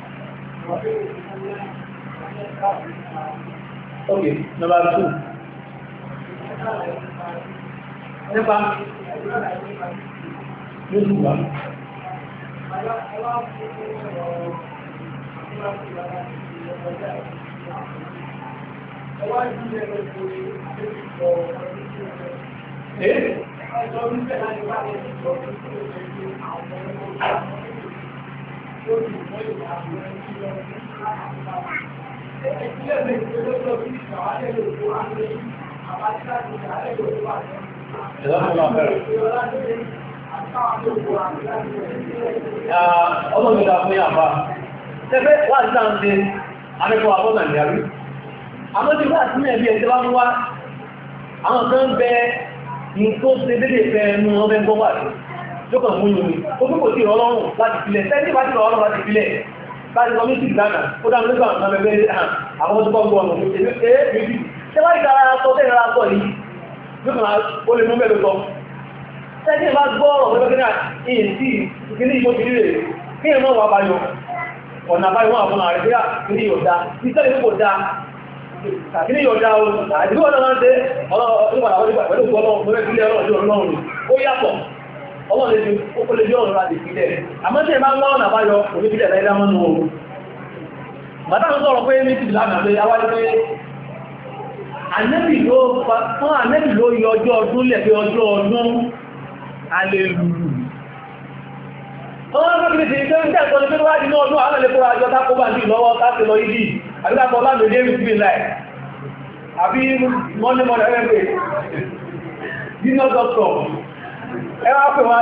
ok number 2 nípa lóṣù wà ọmọ ìgbà fún yàmbá tẹ́fẹ́ wà ní sáàndé àmẹ́kọ̀ọ́ àbọ́nà ìyàrí àmọ́ tí wà sí ẹ̀bí ẹ̀jẹ́ bá ń wá àwọn kan bẹ ní tó ṣe dédé fẹ́ ẹnu ọmọ ẹgbọ́ wà sí jókàn mú yìí ó bí kò sí ìrọlọ́rùn láti filẹ̀ tẹ́lẹ̀ bá ti rọrùn láti filẹ̀ láti sọ méjì ìdáná ó dáa nígbà àwọn ẹgbẹ́ àwọn tó bọ́ ọ̀nà méjì tẹ́ wá ìdára sọ tẹ́lẹ̀ rà sọ yìí jókàn ó lè mú mẹ́lẹ̀ sọ tẹ́lẹ̀ bá gbọ́ ọ̀rọ̀ pẹ́pẹ́ ọ̀nà àbáyé wọn àwọn àrẹ̀ bíyà kìí yọ̀dá ìtẹ́lẹ̀ kò dá kìí yọ̀dá o àìdíwọ́ náà máa ń tẹ́ ọlọ́pàá pẹ̀lú ọlọ́run ó yàtọ̀ ọlọ́run lè bí ọ̀rọ̀ láti fi lẹ̀ àmọ́ tí ẹ bá ń lọ́nà àbáyọ oníbílẹ̀ láìdá mọ́nú oòrùn bàtà ń sọ̀rọ̀ pé ní tìbìlá náà pé awájú pé Ànábì ló yọ ọjọ́ ọdún lẹ̀ pé ọjọ́ ọdún alèlùlù ọmọ ọdún kìí ṣe ń tẹ́ẹ̀kọ́ ní pé wá nínú ọdún àwọn ẹlẹ́kọ́ àjọ tákọ́bà ní ìlọ́wọ́ káàkiri lọ ìdí àbíkàkọ́ láàrín èdè ìrìn láì àbí mọ́nìmọ́nì ẹgbẹ́ junior doctor ẹwà pè wá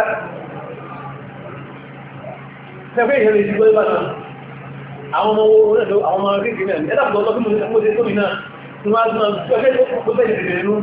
ṣẹgbẹ́ ìhẹ̀rẹ̀ ìdígbò ìbá náà àwọn ọmọ orílẹ̀-èdè àwọn ọmọ orílẹ̀-èdè náà ẹ̀dàpọ̀ ọlọ́gbọ́n mo ṣe tóbi náà tí wọ́n á gbọ́n tó ẹgbẹ́ tó bẹ̀rẹ̀ bẹ̀rẹ̀ nú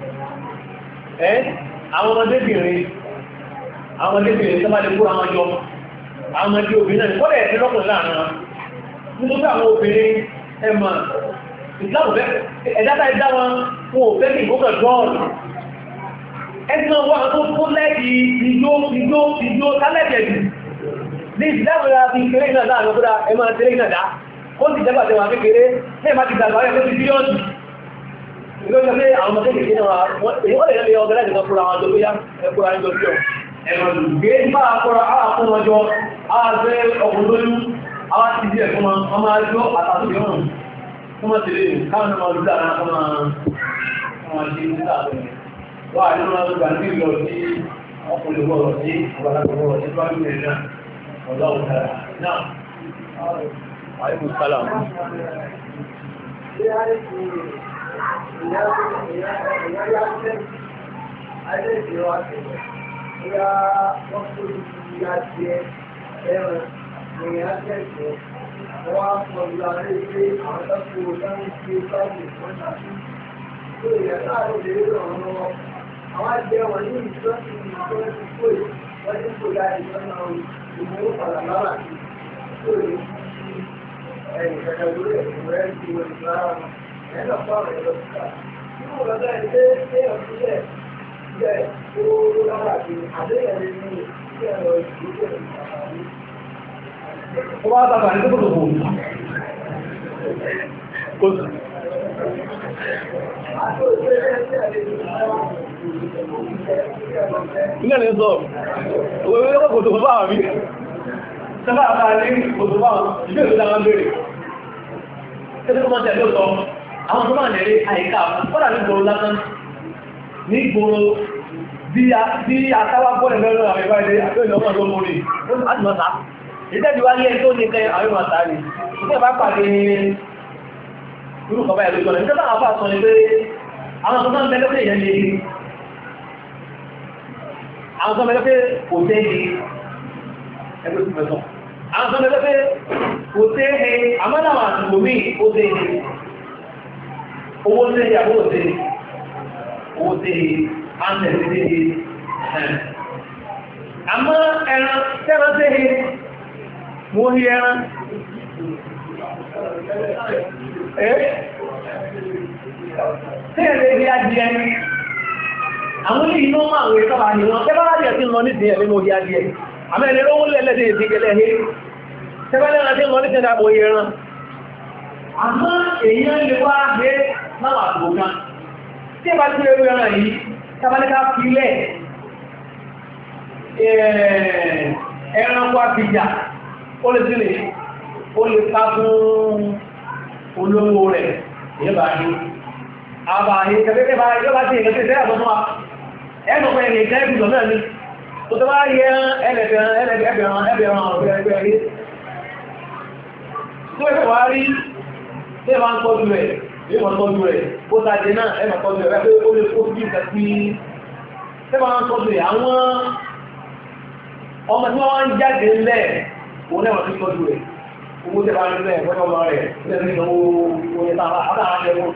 àwọn ọmọdébìnrin tó bá lè kó àwọn jọ àwọn ọmọdé obìnrin náà kọ́lẹ̀ ẹ̀sẹ̀ lọ́kùnrin láàrin wọn nítorí àwọn obìnrin ẹ̀mà ìsìláàmù ẹ̀dáta ẹ̀dá wọn fún òfẹ́ kí ìgbókàn dọ́ọ̀lù ẹ̀sìn wọn tó kó lẹ́ẹ̀dì ìjó tálẹ́jẹ̀dì ní ìsìláàmù ẹ̀dá fi kéré náà láàrin ọkúdá ẹ̀mà tẹ́lẹ̀ náà dá ó sì jẹ́gbà tẹwà kékeré mẹ́ẹ̀má ti dàgbà rẹ̀ lórí bílíọ̀nù ìlọ́jọ́ pé àwọn ọmọdé kékeré náà wọ́n lè lè ọgẹ́rẹ́ ìjọ fúra wọn tó bóyá ẹkùnrin àjọ sí ọ ẹ̀mà lùgbé nípa àkún ọjọ́ ààrẹ ọkùnrin lóyún àwọn ti díẹ̀ fún wọn máa jọ àtàtúkẹ́ ọ̀rùn fún mọ́ tẹ̀lé káwọn náà lùdá náà fún wọn ṣe ní láàrin wà nínú wọn gbà ní ìlọ sí ọkùnrin gbọ́rọ̀ sí ọgbàlagbọ̀rọ̀ sí bá lùmẹ̀ náà ọ̀dọ́ òkàrà náà àìkú sálàm Ìyá jẹ́jẹ́ wọ́n á pọ̀ ìlànà ilé àwọn tọ́kù láti ṣe sáàbì fún ìṣàkí. Tó ìyá láàrín lè rí ọ̀rọ̀ lọ́wọ́. Àwọn àjẹ́ wọn ní ìjọ́sí ìjọ́ ti kó ì wọ́n ti kó ya ìjọ́nà ìmú padà lára sí. Tó lè fi ẹ̀yìn kẹ̀kẹ́ lórí ẹ̀sìn rẹ̀ ti wọ ìgbàra wọn. Ẹ̀yìn náà fọ́ àwọn ẹ̀rọ síta. Nínú ọ̀gá ilé èèyàn sílẹ̀ jẹ́ ó lára sí àdéhùn ní ilé ẹ̀rọ ìgbésẹ̀ ìpàdé. Ó bá tàbà ní tó kò kò sí. Ilé ní sọ, òwe wé kò tó bá wà mí. Sẹ́bà bá ní kò tó bá wà, ìgbé ìlú dáwọn bèèrè. Tẹ́lẹ̀ tó mọ́ tẹ̀ ló sọ, àwọn tó máa nẹ̀rẹ́ àyíká, fọ́nà ní gbòrò lásán, ní gbòrò bí àtàwà bọ́ọ̀lẹ̀ mẹ́rin àwọn ìbáyé àti ìlọ́mọ̀ tó mú rí. Ó ti mọ́ sáà. Ìdẹ́jú wá ní ẹni tó ní kẹ́ àwọn ìmọ̀ àtàrí. Ìgbẹ́ bá pàdé irú kọ̀bá ẹ̀lú ìjọ́nà. Ìjọba àwọn afá sọ ni pé àwọn tó máa ń bẹ́lẹ́ pé èèyàn lè rí. Àwọn tó mẹ́lẹ́ pé kò tẹ́ ní ẹgbẹ́ tó mẹ́sàn. Àwọn tó mẹ́lẹ́ pé kò tẹ́ ní àmọ́nàwà àtìkò mí ó tẹ́ ní. Owó tẹ́ ní àbúrò tẹ́ ní. Owó tẹ́ ní àǹtẹ̀ tẹ́ ní. Àmọ́ ẹran tẹ́ran tẹ́ ní mo rí ẹran tí ẹ̀rẹ́ rí adìẹ àwọn ilé iná máa wé sọ́bà ní wọn tẹ́bá láti ẹ̀sìn lọ nídìí ẹ̀mí mo rí adìẹ àmẹ́rẹ́ lówó lẹ́lẹ́dẹ̀ ìsìnkẹlẹ̀ ẹ̀ tẹ́bá lẹ́ran tí lọ nídìí ẹ̀dàbò ẹran àmọ́ èèyàn lè wá gbé láwọn àgbò kan tí ẹ bá tí ẹrú ẹran yìí tábáníká filẹ̀ ẹranko àbíjà ó lè sílẹ̀ ó lè ká fún olówó rẹ̀ ìyẹ́bà ní àbà ìkẹfẹ́fẹ́ bá yọ́ bá tí ìkẹfẹ́ ìfẹ́ àtọ́mọ́ ẹgbẹ̀rún ẹ̀rẹ̀ ìkẹ́ ìgbìyàn náà ní tó tó bá yẹ ẹgbẹ̀rún ọ̀rẹ́ rí tó ẹgbẹ̀ wá rí tí ẹ máa ń tọ́jú rẹ̀ ìmọ̀ tọ́jú rẹ̀ ó tàjẹ náà ẹmọ̀ tọ́jú rẹ̀ pé ó lè kó bí ìkẹ́ sí tí máa ń tọ́jú rẹ̀ àwọn ọmọ tí wọ́n ń jáde lẹ̀ òun náà ti tọ́jú rẹ̀ owó tẹ́ bá ń lẹ̀ wọ́n ọmọ rẹ̀ lẹ́nu ìnáwó oye tàbá àtàràjẹ̀mú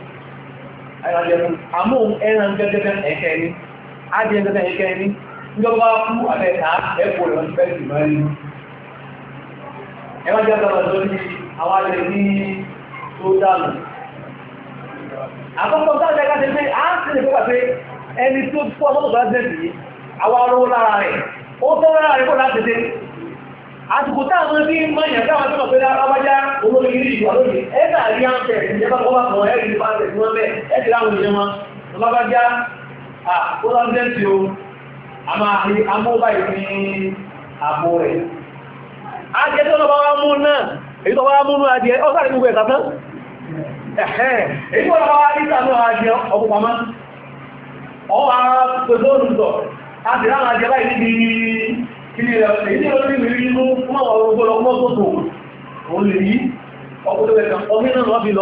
àmú ẹran gẹ́gẹ́gẹ́ ẹ̀kẹ́ ní adìẹ gẹ́gẹ́ ẹ̀kẹ́ ní ìjọba kú àtẹ́ta ẹ̀kọ́ rẹ̀ wọ́n fẹ́ẹ̀sì mẹ́rin ẹwọ́n jẹ́ ọ̀dọ́ lórí àwọn alẹ́ ní tó dánù àkọ́kọ́ sáàjẹ́ ká ṣe pé a ń sì lè pẹ́ pé ẹni tó fọ́ ọmọ tó àwọn arówó lára rẹ̀ ó tọ́ lára rẹ̀ kó láti dé àsìkò táwọn bí mọ́yàn káwọn tó mọ̀ pé láwájá olóògìrí ìwà lónìí ẹ́gbà rí áńtẹ̀ ìjẹba kọ́wà kan ẹ̀rì nípa àtẹ̀ tí wọ́n bẹ́ ẹ̀sì láwọn ìyẹn wọn lọ́bájá àkóláńdẹ́sì o a máa rí amóbá ìní àbò rẹ̀ adìẹ tó lọ́bá wá mú náà èyí tó wá múnú adìẹ ọ́sàrí gbogbo ẹ̀ta tán èyí tó lọ́bá wá ní sàánú adìẹ ọkùnpamá ọwọ́ pẹ̀lú olùsọ̀ láti ráwọn adìẹ báyìí níbi ilé rẹ̀ èyí tí ó rí rí inú fún àwọn ọgbọ́n ọmọ tó tó òun lè yí ọkùnrin ẹ̀kan ọmọ náà wọ́n fi lọ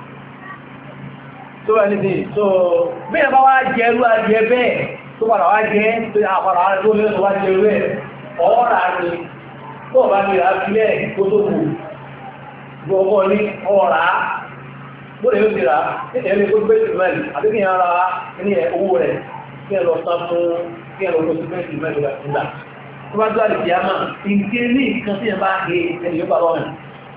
tó rẹ̀ nìdí so bí ẹ bá wá jẹ ẹrú adìẹ bẹ́ẹ̀ tó padà wá jẹ tó àpàdà wá tó lẹ́nu wá jẹ rẹ̀ ọ̀ọ́rà ni tó bá ní ìrà sílẹ̀ tó tó kù gbogbo ní ọ̀rà bóde yóò ti rà ẹni tó gbé ìmẹ́lì àti kí n ara ní owó rẹ̀ kí ẹ lọ san fún kí ẹ lọ lọ sí bẹ́ẹ̀sì ìmẹ́lì rẹ̀ nígbà tó bá tó àlè kìá máa ìké ní nǹkan tí ẹ bá he ẹni yóò bá lọ́rùn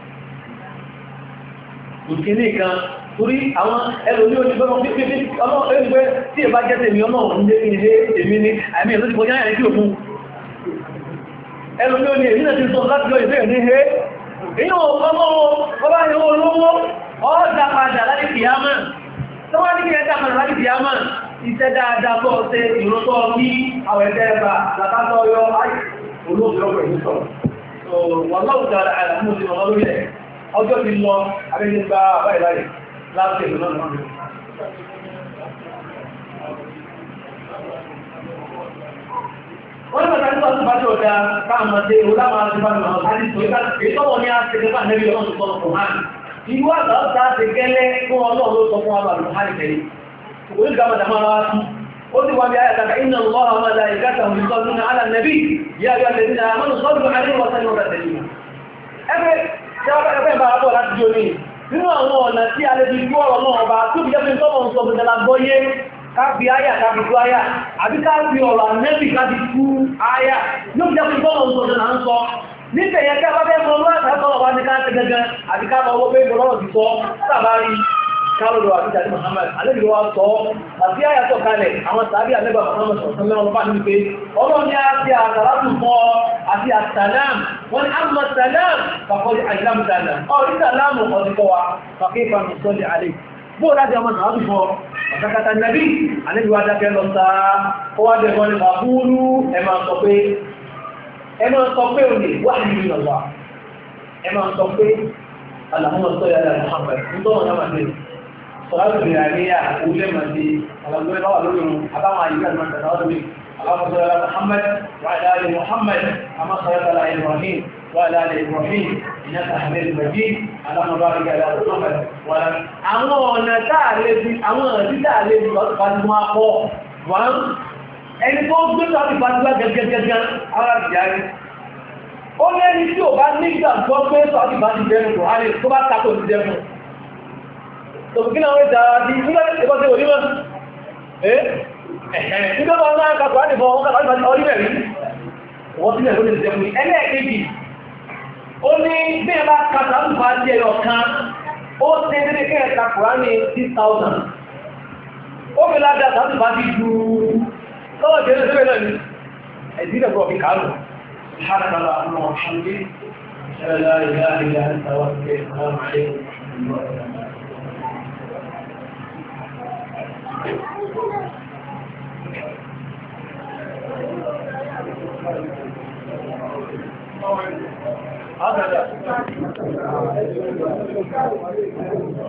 ìké ní nǹkan torí àwọn ẹlòmí onígbọ́n fífí ọlọ́ọ̀lẹ́gbẹ́ tí ẹ bá jẹ́ tèmi ọlọ́run ní ilé èmi ní àmì ìlú ti kọjá ẹ̀rẹ́ kí òkun ẹlòmí oní èmi náà ti sọ láti lọ ìfẹ́ ní he èyí ọba ìwọ olówó ọ́dá padà láti kìyàmá tó wá ní kí ẹjá padà láti kìyàmá iṣẹ́ dáadáa tó ṣe ìrọ́tọ́ ní àwọn ẹgbẹ́ ẹgbà látàtọ́ yọ olóògbé ìsọ̀ wọ́n lọ́wọ́ dára àìlàmú sí ọmọ lórí ẹ̀ ọjọ́ ti lọ abẹ́gbẹ́gbà àbáìláyè láti ìlú náà lọ́rọ̀ wọ́n ní pàtàkì wọ́n tó bá jọ ọ̀dá káàmàdé olámà ti bá lọ́wọ́ láti sọ ìtọ́wọ́ ní àṣẹ́gbẹ́gbà nẹ́bí ọlọ́run tó sọ́nà kò ìlú àgbà ọ̀tá ti gẹ́lẹ́ fún ọlọ́run ló sọ fún wa bàbá hàn tẹ̀lé òun ìgbà mọ̀dà máa wá sí ó ti wá bí ayàtàkà iná lọ́wọ́ àmàdà ìgbàtà òun sọ nínú àlà nẹ́bí yá yọ lè nínú àmọ́nù sọ́dún àríwọ̀ sẹ́ni ọ̀dà tẹ̀lé ẹgbẹ́ tí wọ́n fẹ́ bá bọ̀ láti jó ní nínú àwọn ọ̀nà tí a lè fi gbọ́ ọ̀rọ̀ náà ọba tó fi jẹ́ pé tọ́mọ̀ ń sọ bẹ̀rẹ̀ lágbọ́yé káàfi áyà káàfi tú áyà àbí káàfi ọ̀rọ̀ ànẹ́bì káàfi tú áyà yóò jẹ́ pé tọ́mọ̀ ń sọ bẹ̀rẹ̀ là ń sọ níbẹ̀ yẹn ká bá fẹ́ mọ́ lọ́wọ́ àtàkọ́ wá ní káàkiri gẹ́gẹ́ àti ká bá owó pé ìgbọ̀lọ́rọ̀ ti sọ sábàárí kálọ̀dọ̀ àti jàdí Muhammad alẹ́bí wá sọ àti àyàtọ̀ kalẹ̀ àwọn tàbí àlẹ́bà Muhammad sọ̀tún mẹ́wọ́n bá ní pé ọlọ́run ni a ti àtàlátù fọ́ àti àtàlám wọ́n ni àmà sàlám kàkọ́lì àìlám sàlám ọ̀rí sàlámù ọdíkọ́ wa kàkẹ́ ìfàmì sọ́lẹ̀ alẹ́ bó láti ọmọ sàlátù fọ́ ọ̀tàkàtà nàbí alẹ́bí wá dákẹ́ lọ sáà ó wá dẹ̀ wọ́n ni fàbúrú ẹ máa sọ pé òní wà ní ìlú ọ̀wà ẹ máa sọ pé Allahumma salli ala Muhammad nítorí wọn máa dé sọ̀rọ̀ ìrìn àríyá orílẹ̀ máa dé alágbèrè báwà lórí ohun àbáwọn àyíká àti máa tẹ̀lé ọdún Allahumma salli ala Muhammad wa ala ali Muhammad kama sallaita ala Ibrahim wa ala ali Ibrahim innaka Hamidum Majid Allahumma barik ala Muhammad wa ala àwọn ọ̀nà táà lè fi àwọn ọ̀nà táà lè fi lọ́tọ̀ bá ti wọ́n á pọ̀ wọ́n ẹni tó gbé sọ́ọ̀tì fàtíwá gẹ́gẹ́gẹ́gẹ́ ara ìyáyé ó lẹ́ni tí ò bá nígbà tó gbé sọ́ọ̀tì bá ti bẹ̀rù kò hálẹ̀ tó bá tako ti jẹun tòbùkí náà wọ́n dára bí nígbà tí ìbọn tí ò nímọ̀ nígbà wọn náà kàkọ́ àdìbọn wọn kàkọ́ àdìbọn ọdún mẹ́rin wọ́n sílẹ̀ ló lè jẹun ní ẹlẹ́ẹ̀kejì ó ní bí ẹ bá kàtà àbùkù àti ẹyọ kan ó ṣe dédé kẹ́ẹ̀ta Kùránì 6,000 ó fi ládàá àbùkù àti ju lọ́wọ́ jẹ́ ẹgbẹ́ náà ni ẹ̀dínlẹ̀ bọ́ fi kàárù ṣáàrẹ̀lá àwọn ọ̀ṣánlé ṣẹlẹ̀ ìlà ìlà ìtàwà ìgbẹ̀ ìsìnkú àríwọ̀